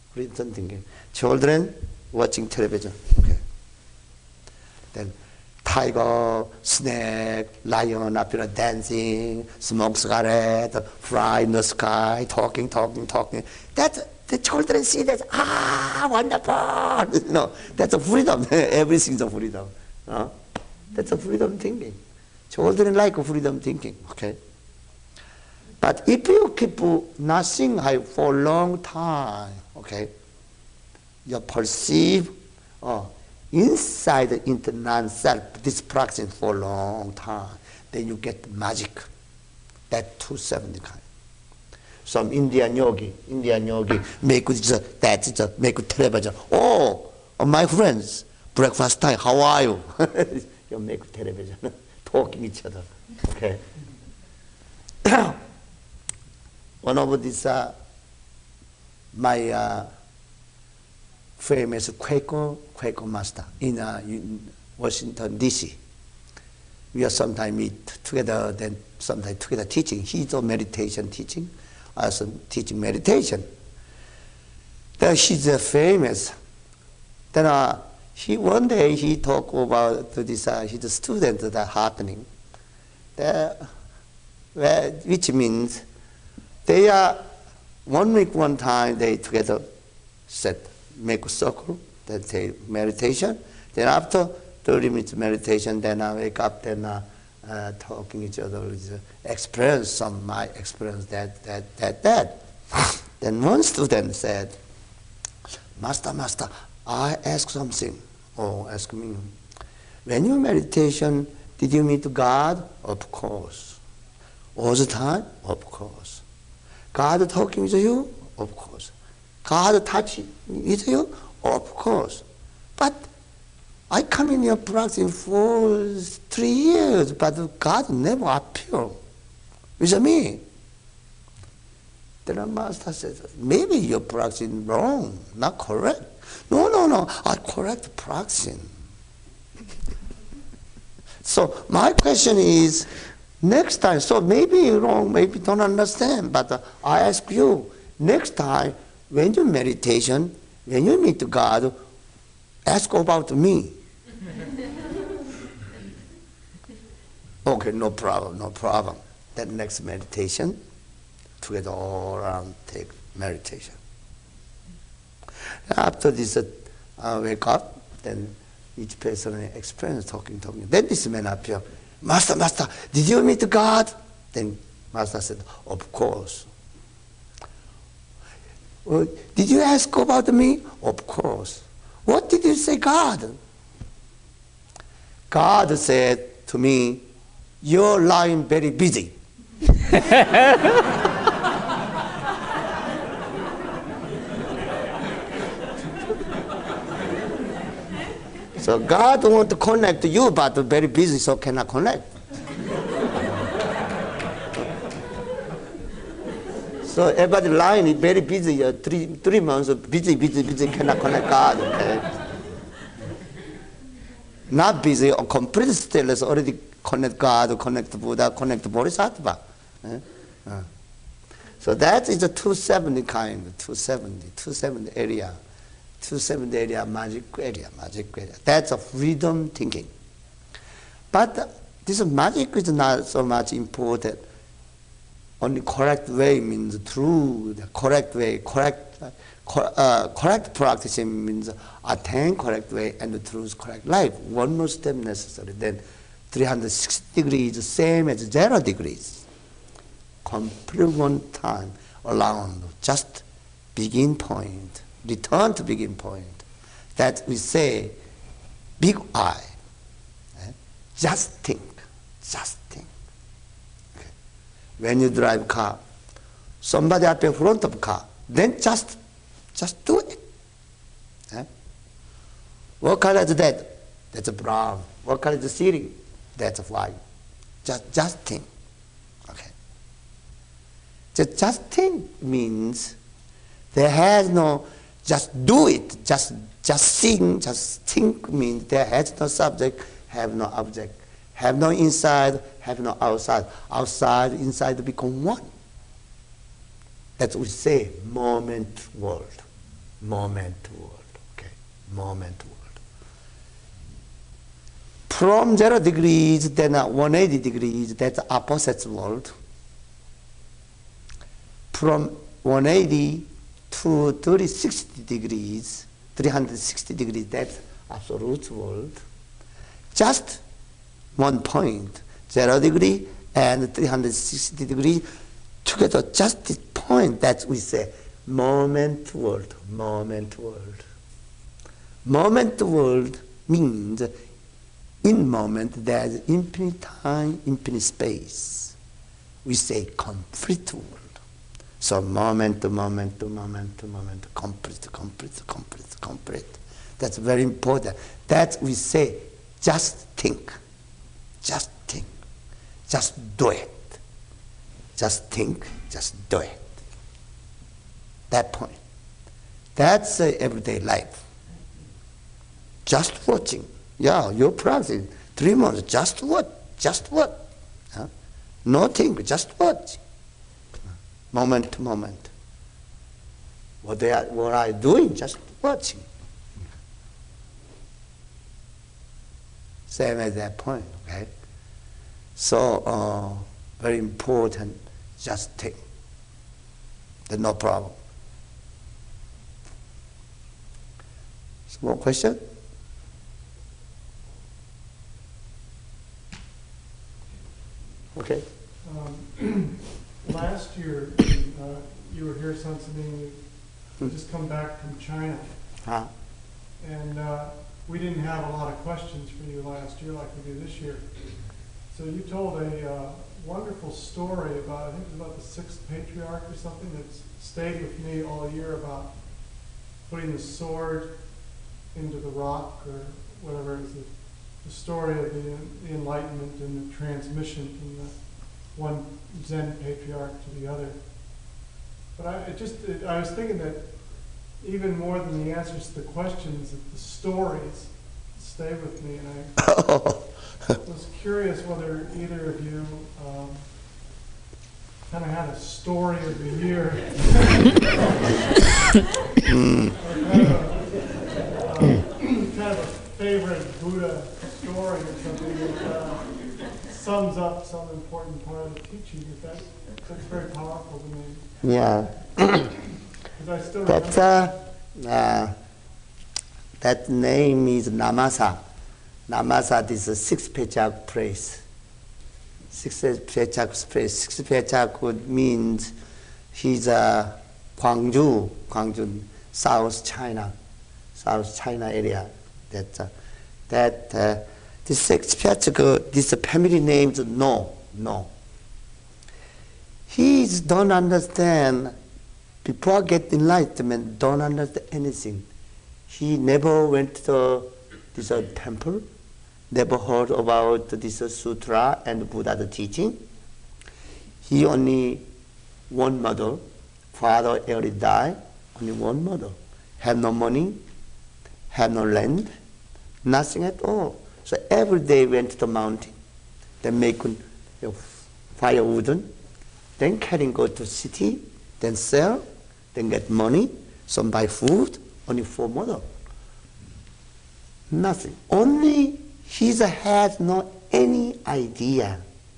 [SPEAKER 4] Children watching television, okay. Then tiger, snake, lion up here dancing, smoke cigarette, fly in the sky, talking. That the children see that, wonderful. No, that's a freedom. Everything's a freedom. That's a freedom thinking. Children like freedom thinking, okay? But if you keep nothing for a long time, okay, you perceive inside into non-self, this practice for a long time, then you get magic. That 270 kind. Some Indian yogi make make television. Oh, my friends, breakfast time, how are you? You make television, talking each other, okay? One of these, my famous Quaker master in Washington, D.C. We are sometimes meet together, then sometimes together teaching. He's a meditation teaching, I also teaching meditation. Then she's famous. Then one day he talked about this, his student that happening, which means they are 1 week, one time they together make a circle, then say meditation. Then after 30 minutes meditation, then I wake up, then talking each other, experience some my experience that. Then one student said, Master, I ask something. Oh, ask me. When you meditation, did you meet God? Of course. All the time? Of course. God talking to you? Of course. God touching with you? Of course. But I come in your practice for 3 years, but God never appeared with me. Then the master says, maybe you're practicing wrong, not correct. No, I correct practicing. So my question is, next time, so maybe you're wrong, maybe don't understand, but I ask you, next time, when you meditation, when you meet God, ask about me. Okay, no problem. Then next meditation, together all around take meditation. After this, wake up, then each person experience talking. Then this man appear, Master, did you meet God? Then Master said, of course. Did you ask about me? Of course. What did you say, God? God said to me, your line very busy. So God want to connect you, but very busy, so cannot connect. So everybody line is very busy, 3 months busy, cannot connect God. Okay? Not busy or complete stillness, already connect God, connect Buddha, connect Bodhisattva. So that is a 270 kind, 270 area. 270 area, magic area. That's a freedom thinking. But this magic is not so much important. Only correct way means true, the correct way, correct practicing means attain correct way and the truth correct life. One more step necessary. Then 360 degrees, same as 0 degrees. Complete one time around, just begin point, return to begin point. That we say, big I. Just think. Okay. When you drive car, somebody up in front of car, then just do it. What color is that? That's a brown. What color is the ceiling? That's a white. Just think. Okay. Just think means there has no just do it, just sing, just think means there has no subject, have no object, have no inside, have no outside. Outside, inside become one. That's what we say, moment world. Okay, moment world. From 0 degrees, then 180 degrees, that's opposite world. From 180 to 360 degrees, that's absolute world. Just one point, 0 degree and 360 degrees, together just this point that we say moment world, moment world. Moment world means in moment there's infinite time, infinite space. We say complete world. So moment to moment to moment to moment, complete, complete, complete, complete. That's very important. That we say just think, just think, just do it. Just think, just do it. That point. That's everyday life. Just watching. Yeah, your practice, 3 months, just watch, just watch. Huh? No think, just watch. Moment to moment. What are you doing? Just watching. Same at that point, okay? So, very important, just think. There's no problem. Small question? Okay.
[SPEAKER 8] Last year, you were here, Sansaning, you just come back from China.
[SPEAKER 4] Huh?
[SPEAKER 8] And we didn't have a lot of questions for you last year like we do this year. So you told a wonderful story about, I think it was about the 6th patriarch or something, that's stayed with me all year, about putting the sword into the rock or whatever. It was the story of the enlightenment and the transmission from the one Zen patriarch to the other. But I was thinking that even more than the answers to the questions, that the stories stay with me, and I was curious whether either of you kind of had a story of the year, kind of a favorite Buddha story or something that sums up some important part of the teaching. That's very powerful to me.
[SPEAKER 4] Yeah.
[SPEAKER 8] Because I still remember.
[SPEAKER 4] That name is Namasa. Namasa is a 6th patriarch place. 6th patriarch place. 6th patriarch means he's Gwangju, South China area. The 6th patriarch, this family name is No. He don't understand. Before getting enlightenment, don't understand anything. He never went to this temple, never heard about this sutra and Buddha's teaching. He only one mother, father early died, only one mother. Have no money, have no land, nothing at all. So every day went to the mountain, then make firewood, then carrying go to city, then sell, then get money, some buy food, only for mother. Nothing. Only he has no any idea.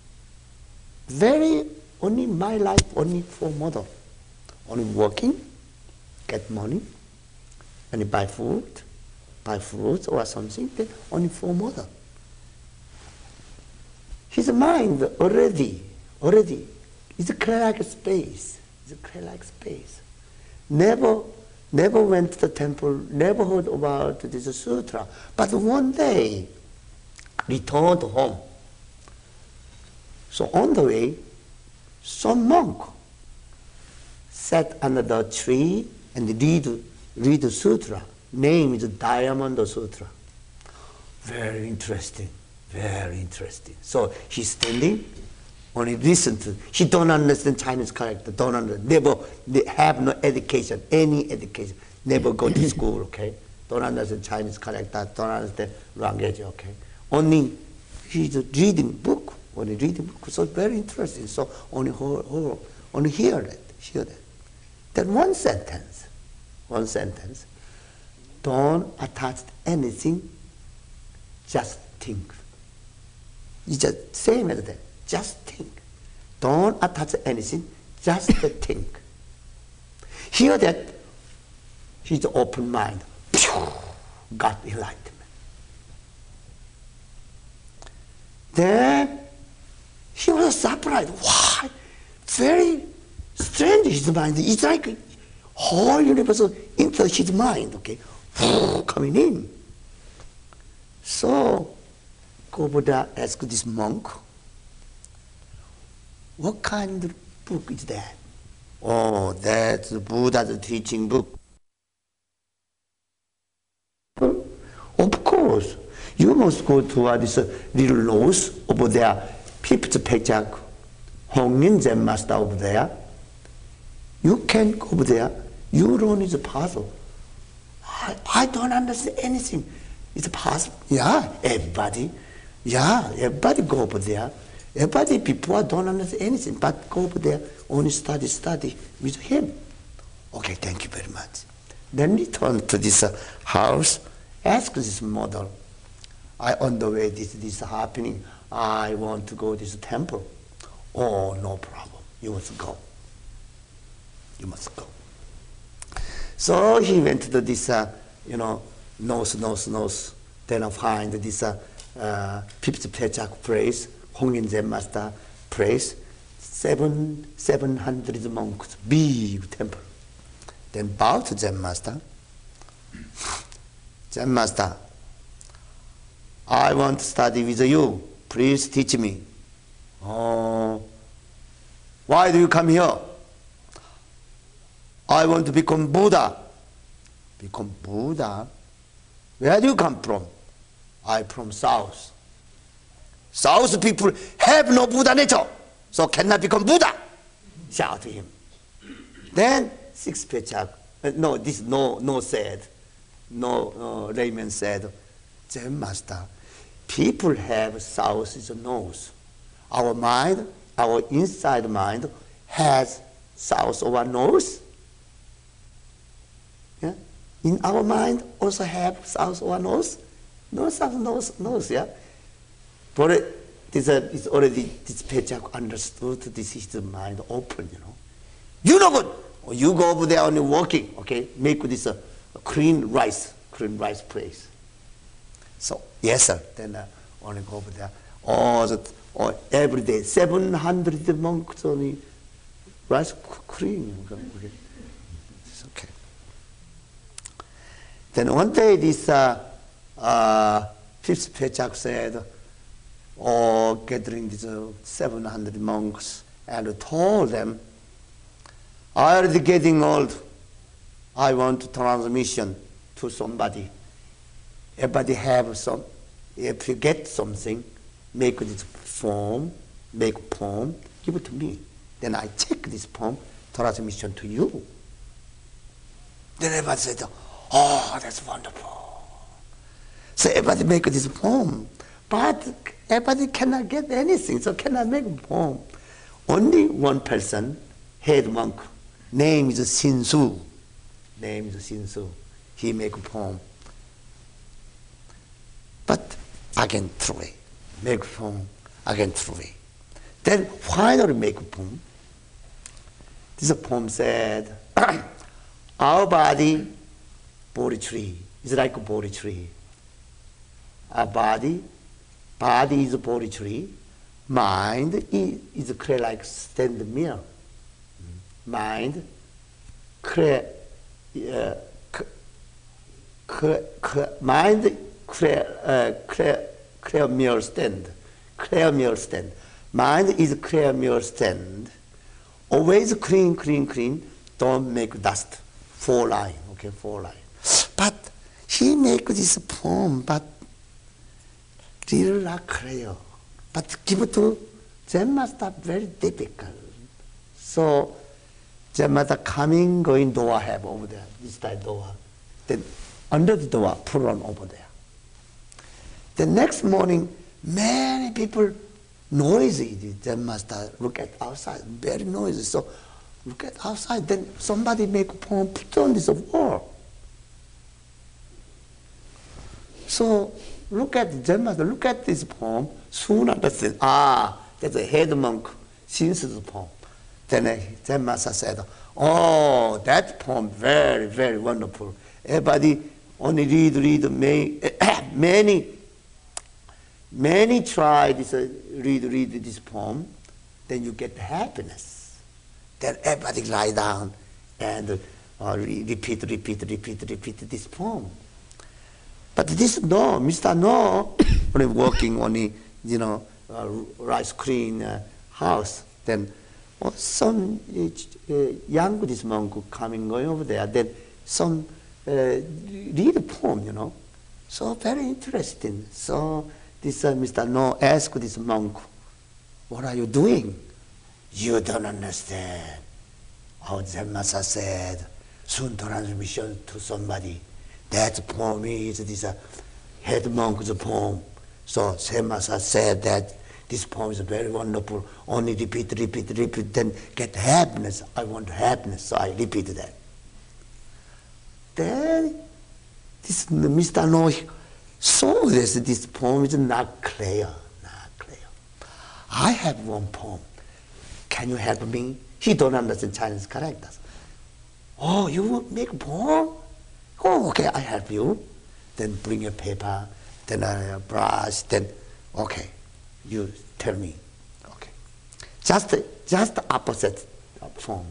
[SPEAKER 4] Only my life, only for mother. Only working, get money, and buy food, buy fruits or something, then only for mother. His mind already is clear like space. It's clear like space. Never went to the temple, never heard about this sutra. But one day, returned home. So on the way, some monk sat under the tree and read the sutra. Name is Diamond Sutra. Very interesting, very interesting. So he's standing, only listen to. He don't understand Chinese character, don't understand. Never have no education, any education. Never go to school, okay? Don't understand Chinese character, don't understand language, okay? Only he's reading book, So very interesting. So only hear that. Then one sentence. Don't attach anything, just think. It's just same as that. Just think. Don't attach anything. Just think. Hear that. He's open mind. Got enlightenment. Then he was surprised. Why? Very strange, his mind. It's like whole universe into his mind, okay? Coming in. So, Go-Buddha asked this monk, what kind of book is that? Oh, that's Buddha's teaching book. Of course, you must go to this little nose over there, fifth pechak, Hong Yin Zen master over there. You can go over there, you learn is puzzle. I don't understand anything. It's possible. Yeah, everybody go over there. Everybody before don't understand anything, but go over there, only study with him. Okay, thank you very much. Then return to this house, ask this mother, on the way this happening, I want to go to this temple. Oh, no problem. You must go. You must go. So he went to this, nose. Then I find this fifth pechak place, Hong Yin Zen master place, 700 monks, big temple. Then bow to Zen master. Zen master, I want to study with you. Please teach me. Oh, why do you come here? I want to become Buddha. Become Buddha? Where do you come from? I from South. South people have no Buddha nature, so cannot become Buddha. Shout to him. Then six pechak, layman said, Zen master, people have South is a nose. Our mind, our inside mind has South of our nose. Yeah? In our mind also have South of our nose. No South nose, yeah? But it's already, this pechak understood this is the mind open, You know good. You go over there only walking, okay? Make this clean rice place. So, yes, sir. Then only go over there. Every day, 700 monks only rice clean. Okay. It's okay. Then one day this fifth pechak said, gathering these 700 monks and told them, I already getting old. I want to transmission to somebody. Everybody have some. If you get something, make this form, make poem, give it to me. Then I check this poem, transmission to you. Then everybody said, oh, that's wonderful. So everybody make this poem. But everybody cannot get anything, so cannot make a poem. Only one person, head monk, name is Sinsu. He make a poem. But again throw away. Make a poem, again throw away. Then finally make a poem. This poem said, our body tree, is like a Bodhi tree. Our body is a Bodhi tree. Mind is clear like stand mirror. Mind clear mirror stand. Clear mirror stand. Mind is clear mirror stand. Always clean. Don't make dust. 4 line, okay, 4 line. But he make this poem, but still not clear. But give it to Zen master very difficult. So Zen master going door have over there, this type door. Then under the door, put on over there. The next morning, many people noisy. The Zen master look at outside, very noisy. So look at outside. Then somebody make a poem, put on this wall. So look at Zen master, look at this poem, soon understand, that's a head monk, Shinsu's poem. Then Zen master said, oh, that poem, very, very wonderful. Everybody only read, many try this, read this poem, then you get happiness. Then everybody lie down and repeat this poem. But this no, Mr. No, when working on the, rice cream house, then some young Buddhist monk coming going over there, then some read a poem, So very interesting. So this Mr. No asked this monk, what are you doing? You don't understand. How Zen master said, soon transmission to somebody. That poem is this head monk's poem. So Zen master said that this poem is very wonderful. Only repeat, then get happiness. I want happiness, so I repeat that. Then this Mr. No saw this poem is not clear. I have one poem. Can you help me? He don't understand Chinese characters. Oh, you want make a poem? Oh, okay, I help you. Then bring a paper, then a brush, then, okay, you tell me. Okay. Just opposite form.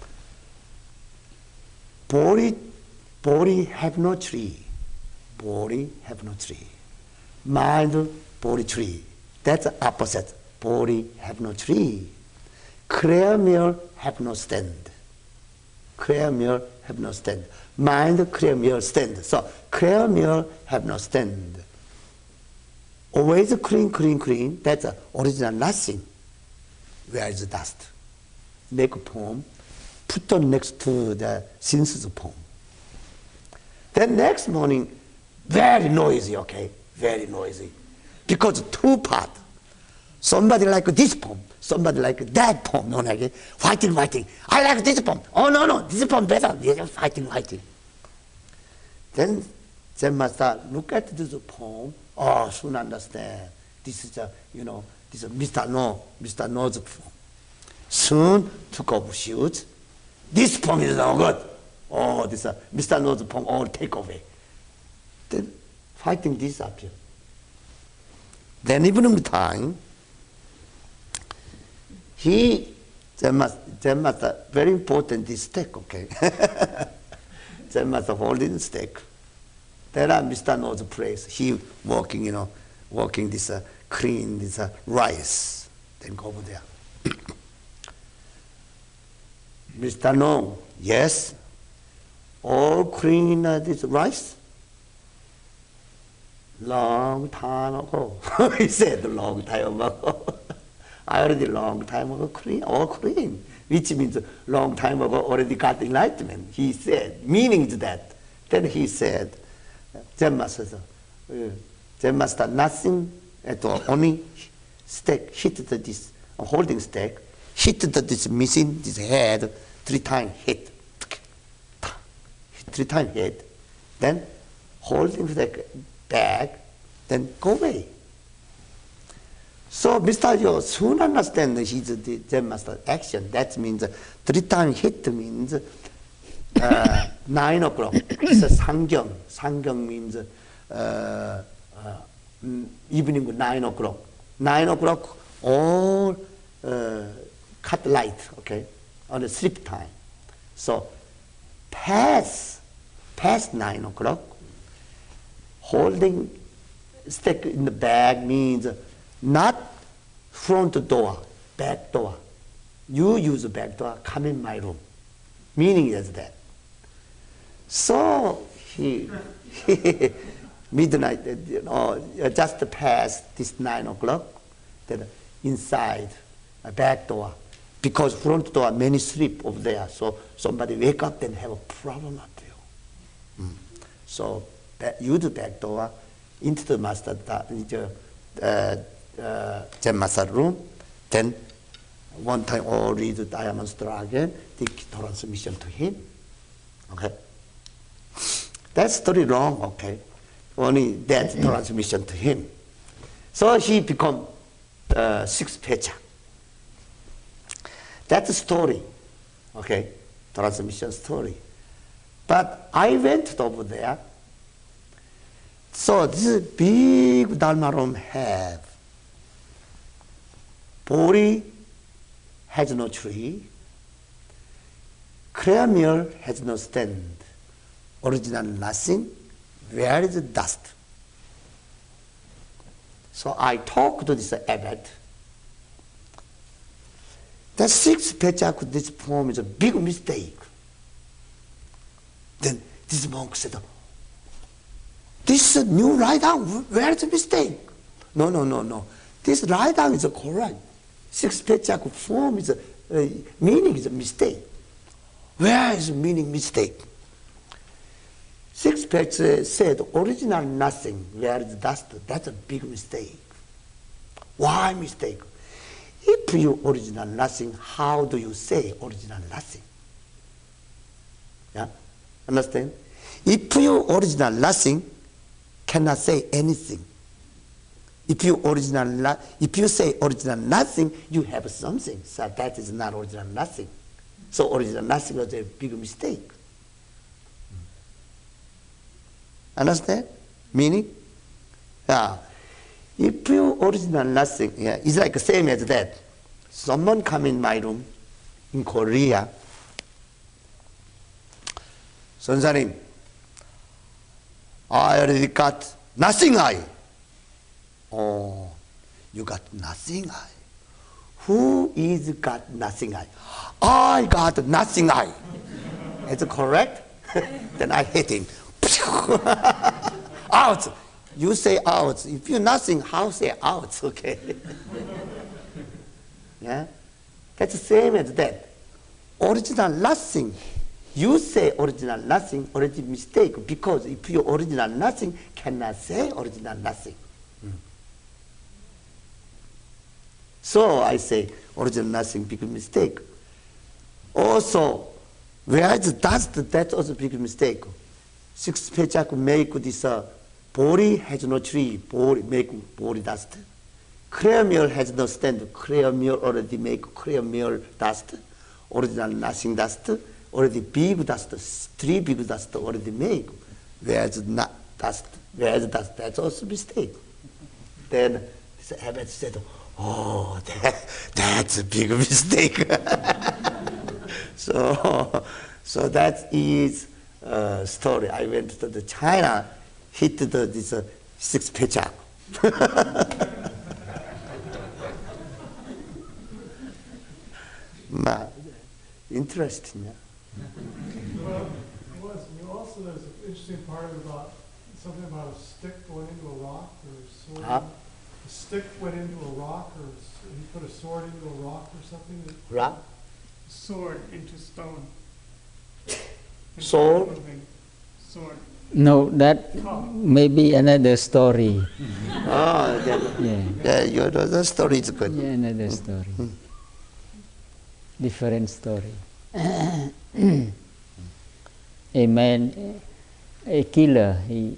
[SPEAKER 4] Body have no tree. Body have no tree. Mind, body, tree. That's the opposite. Body have no tree. Clear mirror have no stand. Clear mirror have no stand. Mind, clear mirror, stand. So clear mirror have no stand. Always clean. That's original nothing. Where is the dust? Make a poem, put on next to the Shinsu's poem. Then next morning, very noisy, okay? Very noisy. Because two parts. Somebody like this poem, somebody like that poem, fighting. I like this poem. Oh, no, this poem better. They're fighting. Then Zen master look at this poem. Oh, soon understand. This is this is Mr. No's poem. Soon took off shoes. This poem is no good. Oh, this Mr. No's poem all take away. Then fighting disappear. Then evening time, Zen master, very important, this stick, okay? Zen master holding stick. There are Mr. No's place. He working this clean, this rice. Then go over there. Mr. No, yes, all clean this rice? Long time ago. He said long time ago. I already long time ago all clean, which means long time ago already got enlightenment. He said, meaning is that. Then he said, Zen master, nothing at all, only stick, hit this holding stick, hit this missing, this head, 3 times hit. 3 times hit. Then holding the bag, then go away. So Mr. Yo soon understand his Zen master action. That means 3 times hit means 9 o'clock. It's a sangyang. Sangyang means evening 9 o'clock. 9 o'clock all cut light, okay, on the sleep time. So past 9 o'clock, holding stick in the bag means not front door, back door. You use the back door, come in my room. Meaning is that. So he midnight, just past this 9 o'clock, then inside a back door, because front door many sleep over there. So somebody wake up then have a problem up there. So use the back door into the master Zen master room. Then one time all read the Diamond Star again, the transmission to him. Okay. That's story long, okay. only that transmission to him. So he become sixth Pecha. That's the story, okay, transmission story. But I went over there. So this big Dharma room have Bodhi has no tree, clear mirror has no stand, original nothing, where is the dust? So I talked to this abbot. The sixth Pecha, this poem is a big mistake. Then this monk said, this new write down, where is the mistake? No. This write down is correct. Sixth Pecha form is meaning is a mistake. Where is meaning mistake? Sixth Pecha said original nothing, where is dust? That's a big mistake. Why mistake? If you original nothing, how do you say original nothing? Yeah, understand? If you original nothing, cannot say anything. If you say original nothing, you have something. So that is not original nothing. So original nothing was a big mistake. Understand? Meaning? Yeah. If you original nothing, yeah, it's like the same as that. Someone come in my room in Korea. Sonsarim, I already got nothing eye. Oh, you got nothing eye. Who is got nothing eye? I got nothing eye. Is it correct? Then I hit him. Out. You say out. If you nothing, how say out? Okay. Yeah? That's the same as that. Original nothing. You say original nothing, already mistake, because if you original nothing, cannot say original nothing. So I say original nothing, big mistake. Also, where is dust, that's also big mistake. Sixth Pecha make this Bodhi has no tree, Bodhi make Bodhi dust. Clear mirror has no stand, clear mirror already make clear mirror dust. Original nothing dust, already big dust, three big dust already make. Where's not dust? Where's dust? That's also mistake. Then the abbot said, oh, that's a big mistake. So that is story. I went to the China, hit this sixth Pecha. Interesting, yeah?
[SPEAKER 8] Well, it was. And you also, there's an interesting part about something about a stick going into a rock or a sword.
[SPEAKER 4] Huh?
[SPEAKER 8] A stick went into a rock, or he put a sword into a rock or something.
[SPEAKER 4] Rock?
[SPEAKER 8] Sword into stone.
[SPEAKER 4] Sword?
[SPEAKER 8] Sword.
[SPEAKER 3] No, that may be another story.
[SPEAKER 4] Oh, yeah, the story is good.
[SPEAKER 3] Yeah, another story. Different story. A man, a killer, he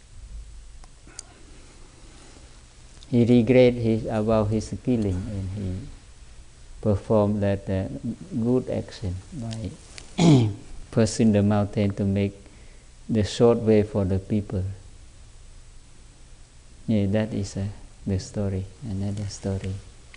[SPEAKER 3] regret about his killing, and he performed that good action by pushing the mountain to make the short way for the people. Yeah, that is the story, another story.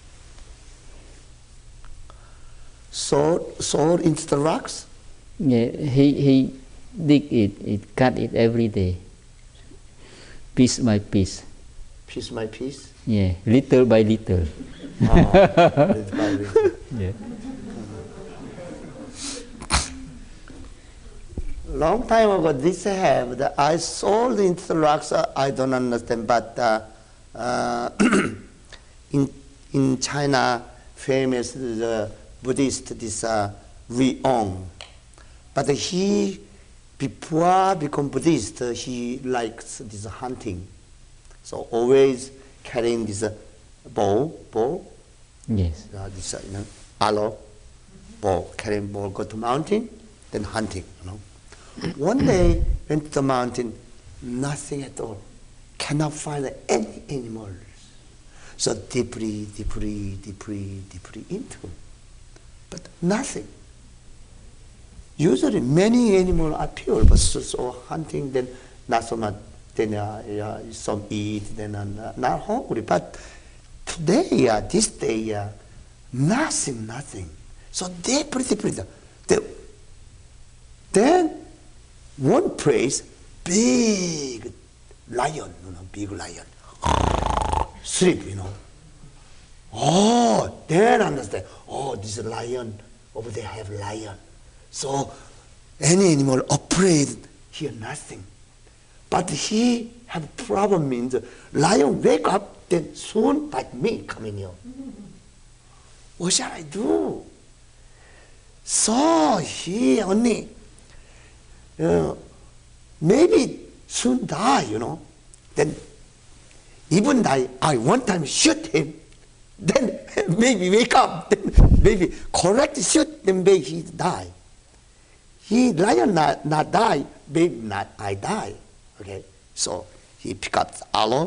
[SPEAKER 4] Sword into the rocks?
[SPEAKER 3] Yeah, he dig it cut it every day, piece by piece.
[SPEAKER 4] Piece by piece?
[SPEAKER 3] Yeah, little by little.
[SPEAKER 4] Little by little.
[SPEAKER 3] Yeah.
[SPEAKER 4] Long time ago, this have I sold into the rocks. I don't understand, but in China, famous the Buddhist this Rion, but he before become Buddhist, he likes this hunting, so always carrying this bow.
[SPEAKER 3] Yes.
[SPEAKER 4] This arrow, bow, carrying bow, go to mountain, then hunting. One day went to the mountain, nothing at all. cannot find any animals. So deeply, deeply, deeply, deeply into. But nothing. Usually many animals are pure, but so hunting, then not so much, then some eat, then not hungry. But today, this day, nothing. So deeply. Then one place, big lion, big lion, sleep, Oh, then understand. Oh, this lion, over there have lion. So any animal afraid, hear nothing. But he have problem means lion wake up, then soon bite me coming here. What shall I do? So he only maybe soon die, Then even die, I one time shoot him, then maybe wake up, then maybe correct shoot, then maybe he die. He lion not die, maybe not I die. Okay, so he pick up the arrow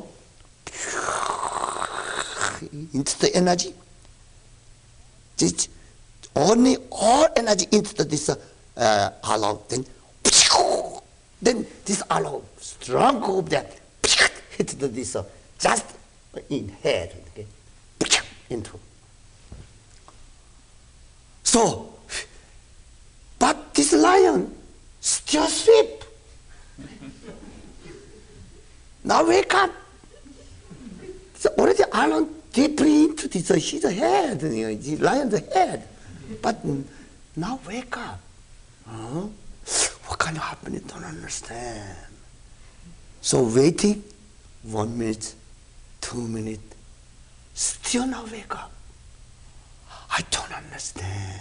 [SPEAKER 4] into the energy. Just only all energy into this arrow, then this arrow strong up there hit this just in head, okay, into. So, but this lion still sleep. Now wake up. So already arrow deeply into this his head, the lion's head. But now wake up. What kind of happening? Don't understand. So waiting 1 minute, 2 minutes, still not wake up. I don't understand.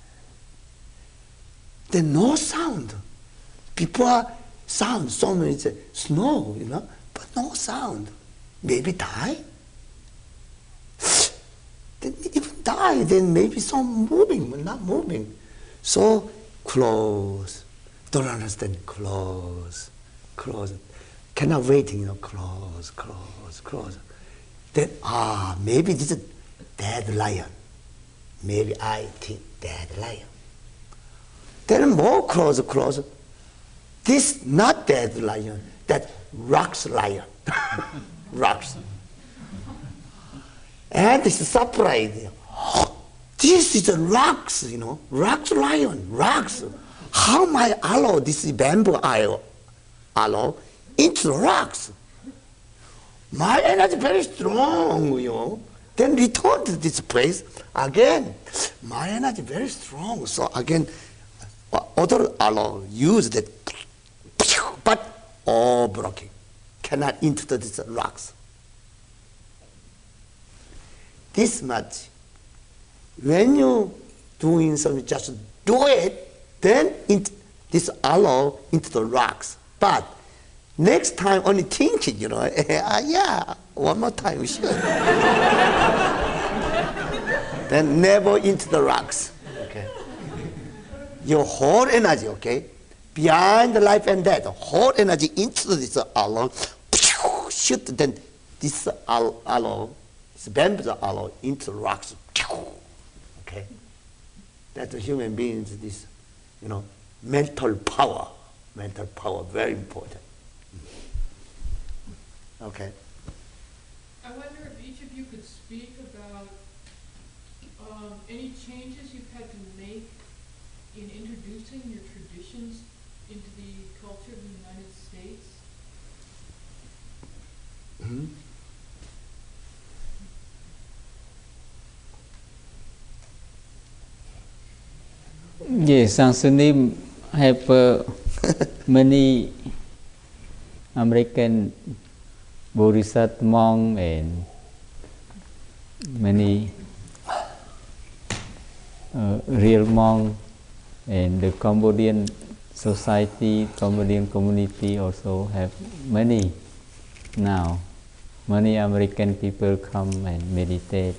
[SPEAKER 4] Then no sound. Before sound, so many say snow, but no sound. Maybe die. Then even die, then maybe some moving, but not moving. So close. Don't understand. Close. Cannot waiting, close. Then maybe this is dead lion. Maybe I think dead lion. Then more close. This not dead lion, that rocks lion. Rocks. And this is surprise. This is a rocks, rocks lion, rocks. How my arrow, this bamboo arrow, into rocks. My energy very strong, Then return to this place again. My energy very strong. So again, other arrow use that, but all broken. Cannot into these rocks. This much. When you doing something, just do it, then this arrow into the rocks. But next time only thinking, one more time we should. Then never into the rocks. Okay. Your whole energy, okay? Behind the life and death, whole energy into this arrow, shoot, then this arrow, this bamboo arrow into rocks. Okay? That's a human beings, this, mental power, very important. Okay.
[SPEAKER 7] I wonder if each of you could speak about any changes you've had to make in introducing your traditions into the culture of the United States.
[SPEAKER 4] Mm-hmm.
[SPEAKER 3] Yes, Sansunim have many American Bodhisattva monks and many real monks, and the Cambodian society, Cambodian community also have many now. Many American people come and meditate.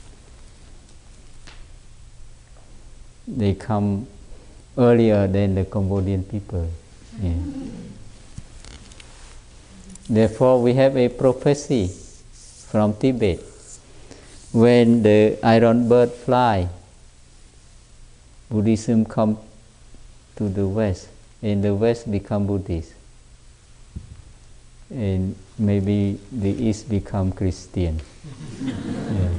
[SPEAKER 3] They come earlier than the Cambodian people. Yeah. Therefore, we have a prophecy from Tibet. When the iron bird fly, Buddhism come to the West, and the West become Buddhist, and maybe the East become Christian. Yeah.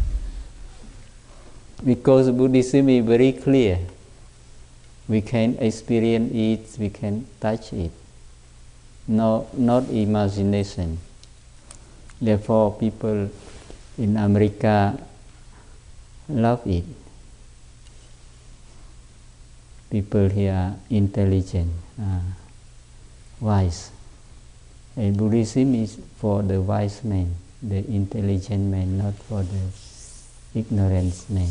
[SPEAKER 3] Because Buddhism is very clear. We can experience it, we can touch it. No, not imagination. Therefore, people in America love it. People here are intelligent, wise. And Buddhism is for the wise man, the intelligent man, not for the ignorant man.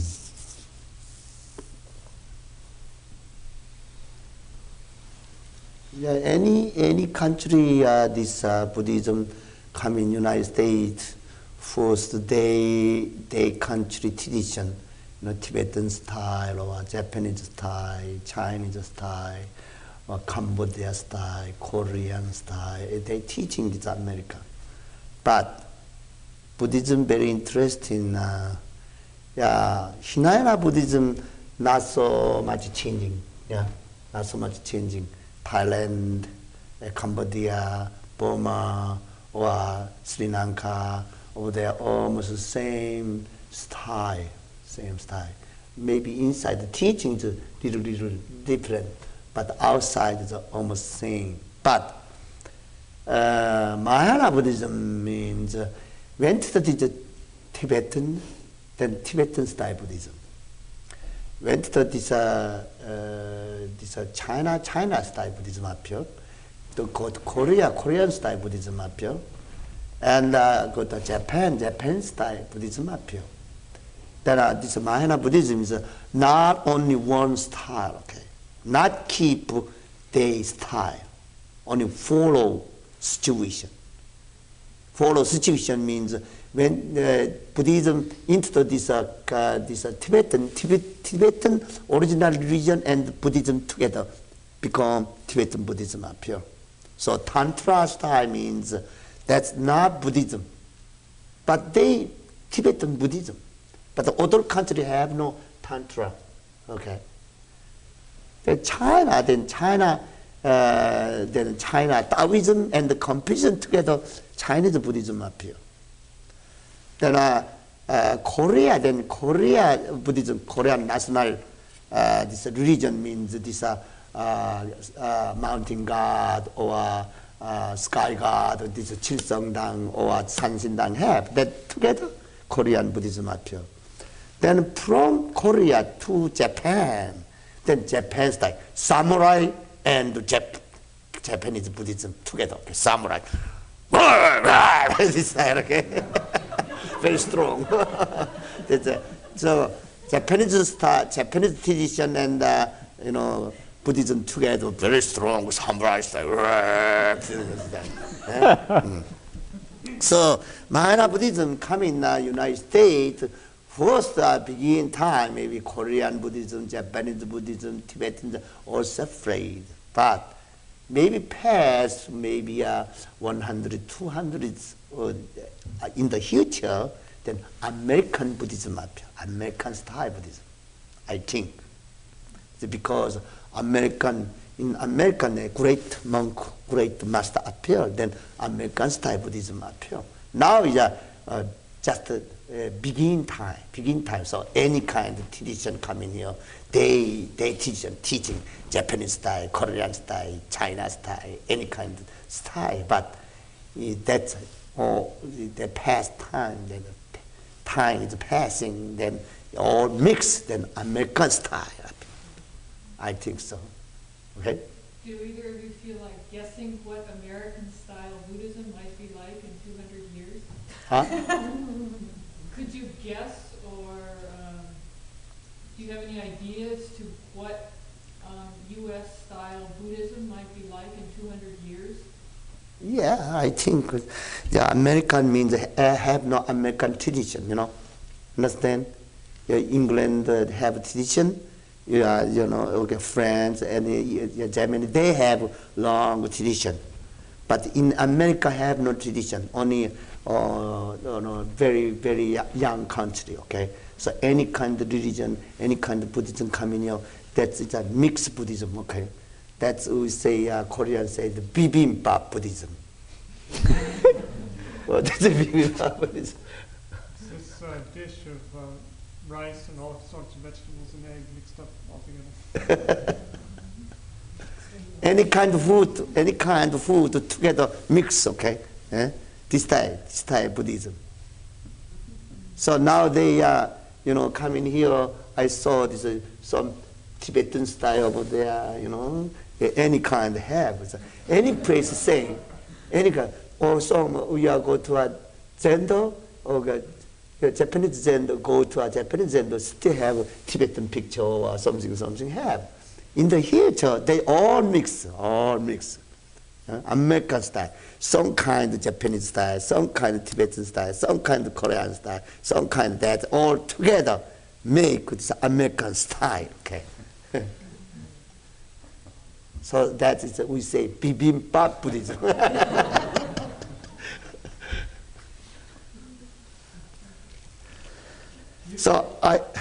[SPEAKER 4] Yeah, any country this Buddhism come in United States, first they country tradition, Tibetan style or Japanese style, Chinese style, or Cambodia style, Korean style. They teaching this America, but Buddhism very interesting. Hinayana Buddhism not so much changing. Yeah, not so much changing. Thailand, Cambodia, Burma, or Sri Lanka, over there almost the same style. Maybe inside the teaching is a little different, but outside is almost same. But Mahayana Buddhism means when to the Tibetan, then Tibetan style Buddhism. Went to this China style Buddhism appear, to go to Korean style Buddhism appear, and go to Japan style Buddhism appear. Then this Mahayana Buddhism is not only one style, okay, not keep their style, only follow situation. Follow situation means when Buddhism into this Tibetan original religion and Buddhism together become Tibetan Buddhism appear. So Tantra style means that's not Buddhism, but they Tibetan Buddhism. But the other country have no Tantra, okay. Then China Taoism and the Confucianism together, Chinese Buddhism appear. Then Korea Buddhism, Korean national this religion means this mountain god or sky god, or this Chilseongdang or Sansindang have that together Korean Buddhism appear. Then from Korea to Japan, then Japan style samurai and Japanese Buddhism together. Okay, samurai, this style, okay. Very strong. So Japanese tradition and Buddhism together, very strong samurai style. So Mahayana Buddhism come in United States. First begin time, maybe Korean Buddhism, Japanese Buddhism, Tibetan, all separate. But maybe past, maybe 100, 200 in the future, then American Buddhism appear, American style Buddhism, I think. It's because in American, a great monk, great master appear, then American style Buddhism appear. Now is just begin time. So any kind of tradition come in here, they teaching Japanese style, Korean style, China style, any kind of style. But that's all the past time. Then time is passing. Then all mixed. Then American style. I think so. Okay.
[SPEAKER 7] Do either of you feel like guessing what American style Buddhism might be like in 200 years?
[SPEAKER 4] Huh?
[SPEAKER 7] Could you guess, or do you have any ideas to what U.S. style Buddhism might be like in 200 years?
[SPEAKER 4] Yeah, I think American means have no American tradition, Understand? England have a tradition, okay, France and Germany, they have long tradition. But in America have no tradition, only very, very young country, okay? So any kind of religion, any kind of Buddhism coming here, that's it's a mixed Buddhism, okay? That's we say, Koreans say the bibimbap Buddhism. What is the bibimbap Buddhism?
[SPEAKER 8] It's this dish of rice and all sorts of vegetables and eggs mixed up all together.
[SPEAKER 4] Any kind of food together mix, okay? This type Buddhism. So now they coming here. I saw this some Tibetan style over there. Any kind have. So any place same. Any kind. Or some we are go to a Zendo or Japanese Zendo. Go to a Japanese Zendo. Still have Tibetan picture or something have. In the theater, they all mix. American style, some kind of Japanese style, some kind of Tibetan style, some kind of Korean style, some kind of that, all together make this American style, okay? So that is, we say, bibimbap Buddhism. So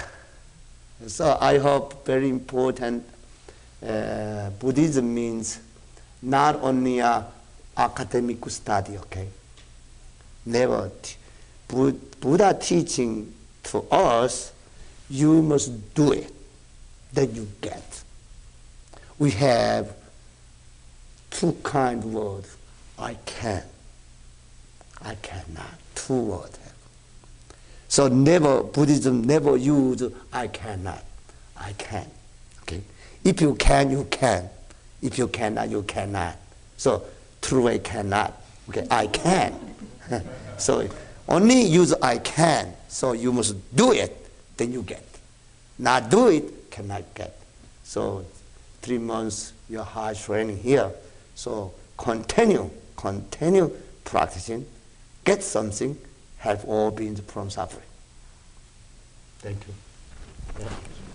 [SPEAKER 4] I hope very important, Buddhism means not only academic study, okay? Never. Buddha teaching to us, you must do it, then you get. We have two kind of words. I can. I cannot. Two words. So Buddhism never use I cannot. I can. Okay? If you can, you can. If you cannot, you cannot. So true way cannot. Okay, I can. So only use I can. So you must do it, then you get. Not do it, cannot get. So 3 months your hard training here. So continue practicing, get something, help all beings from suffering. Thank you. Yeah.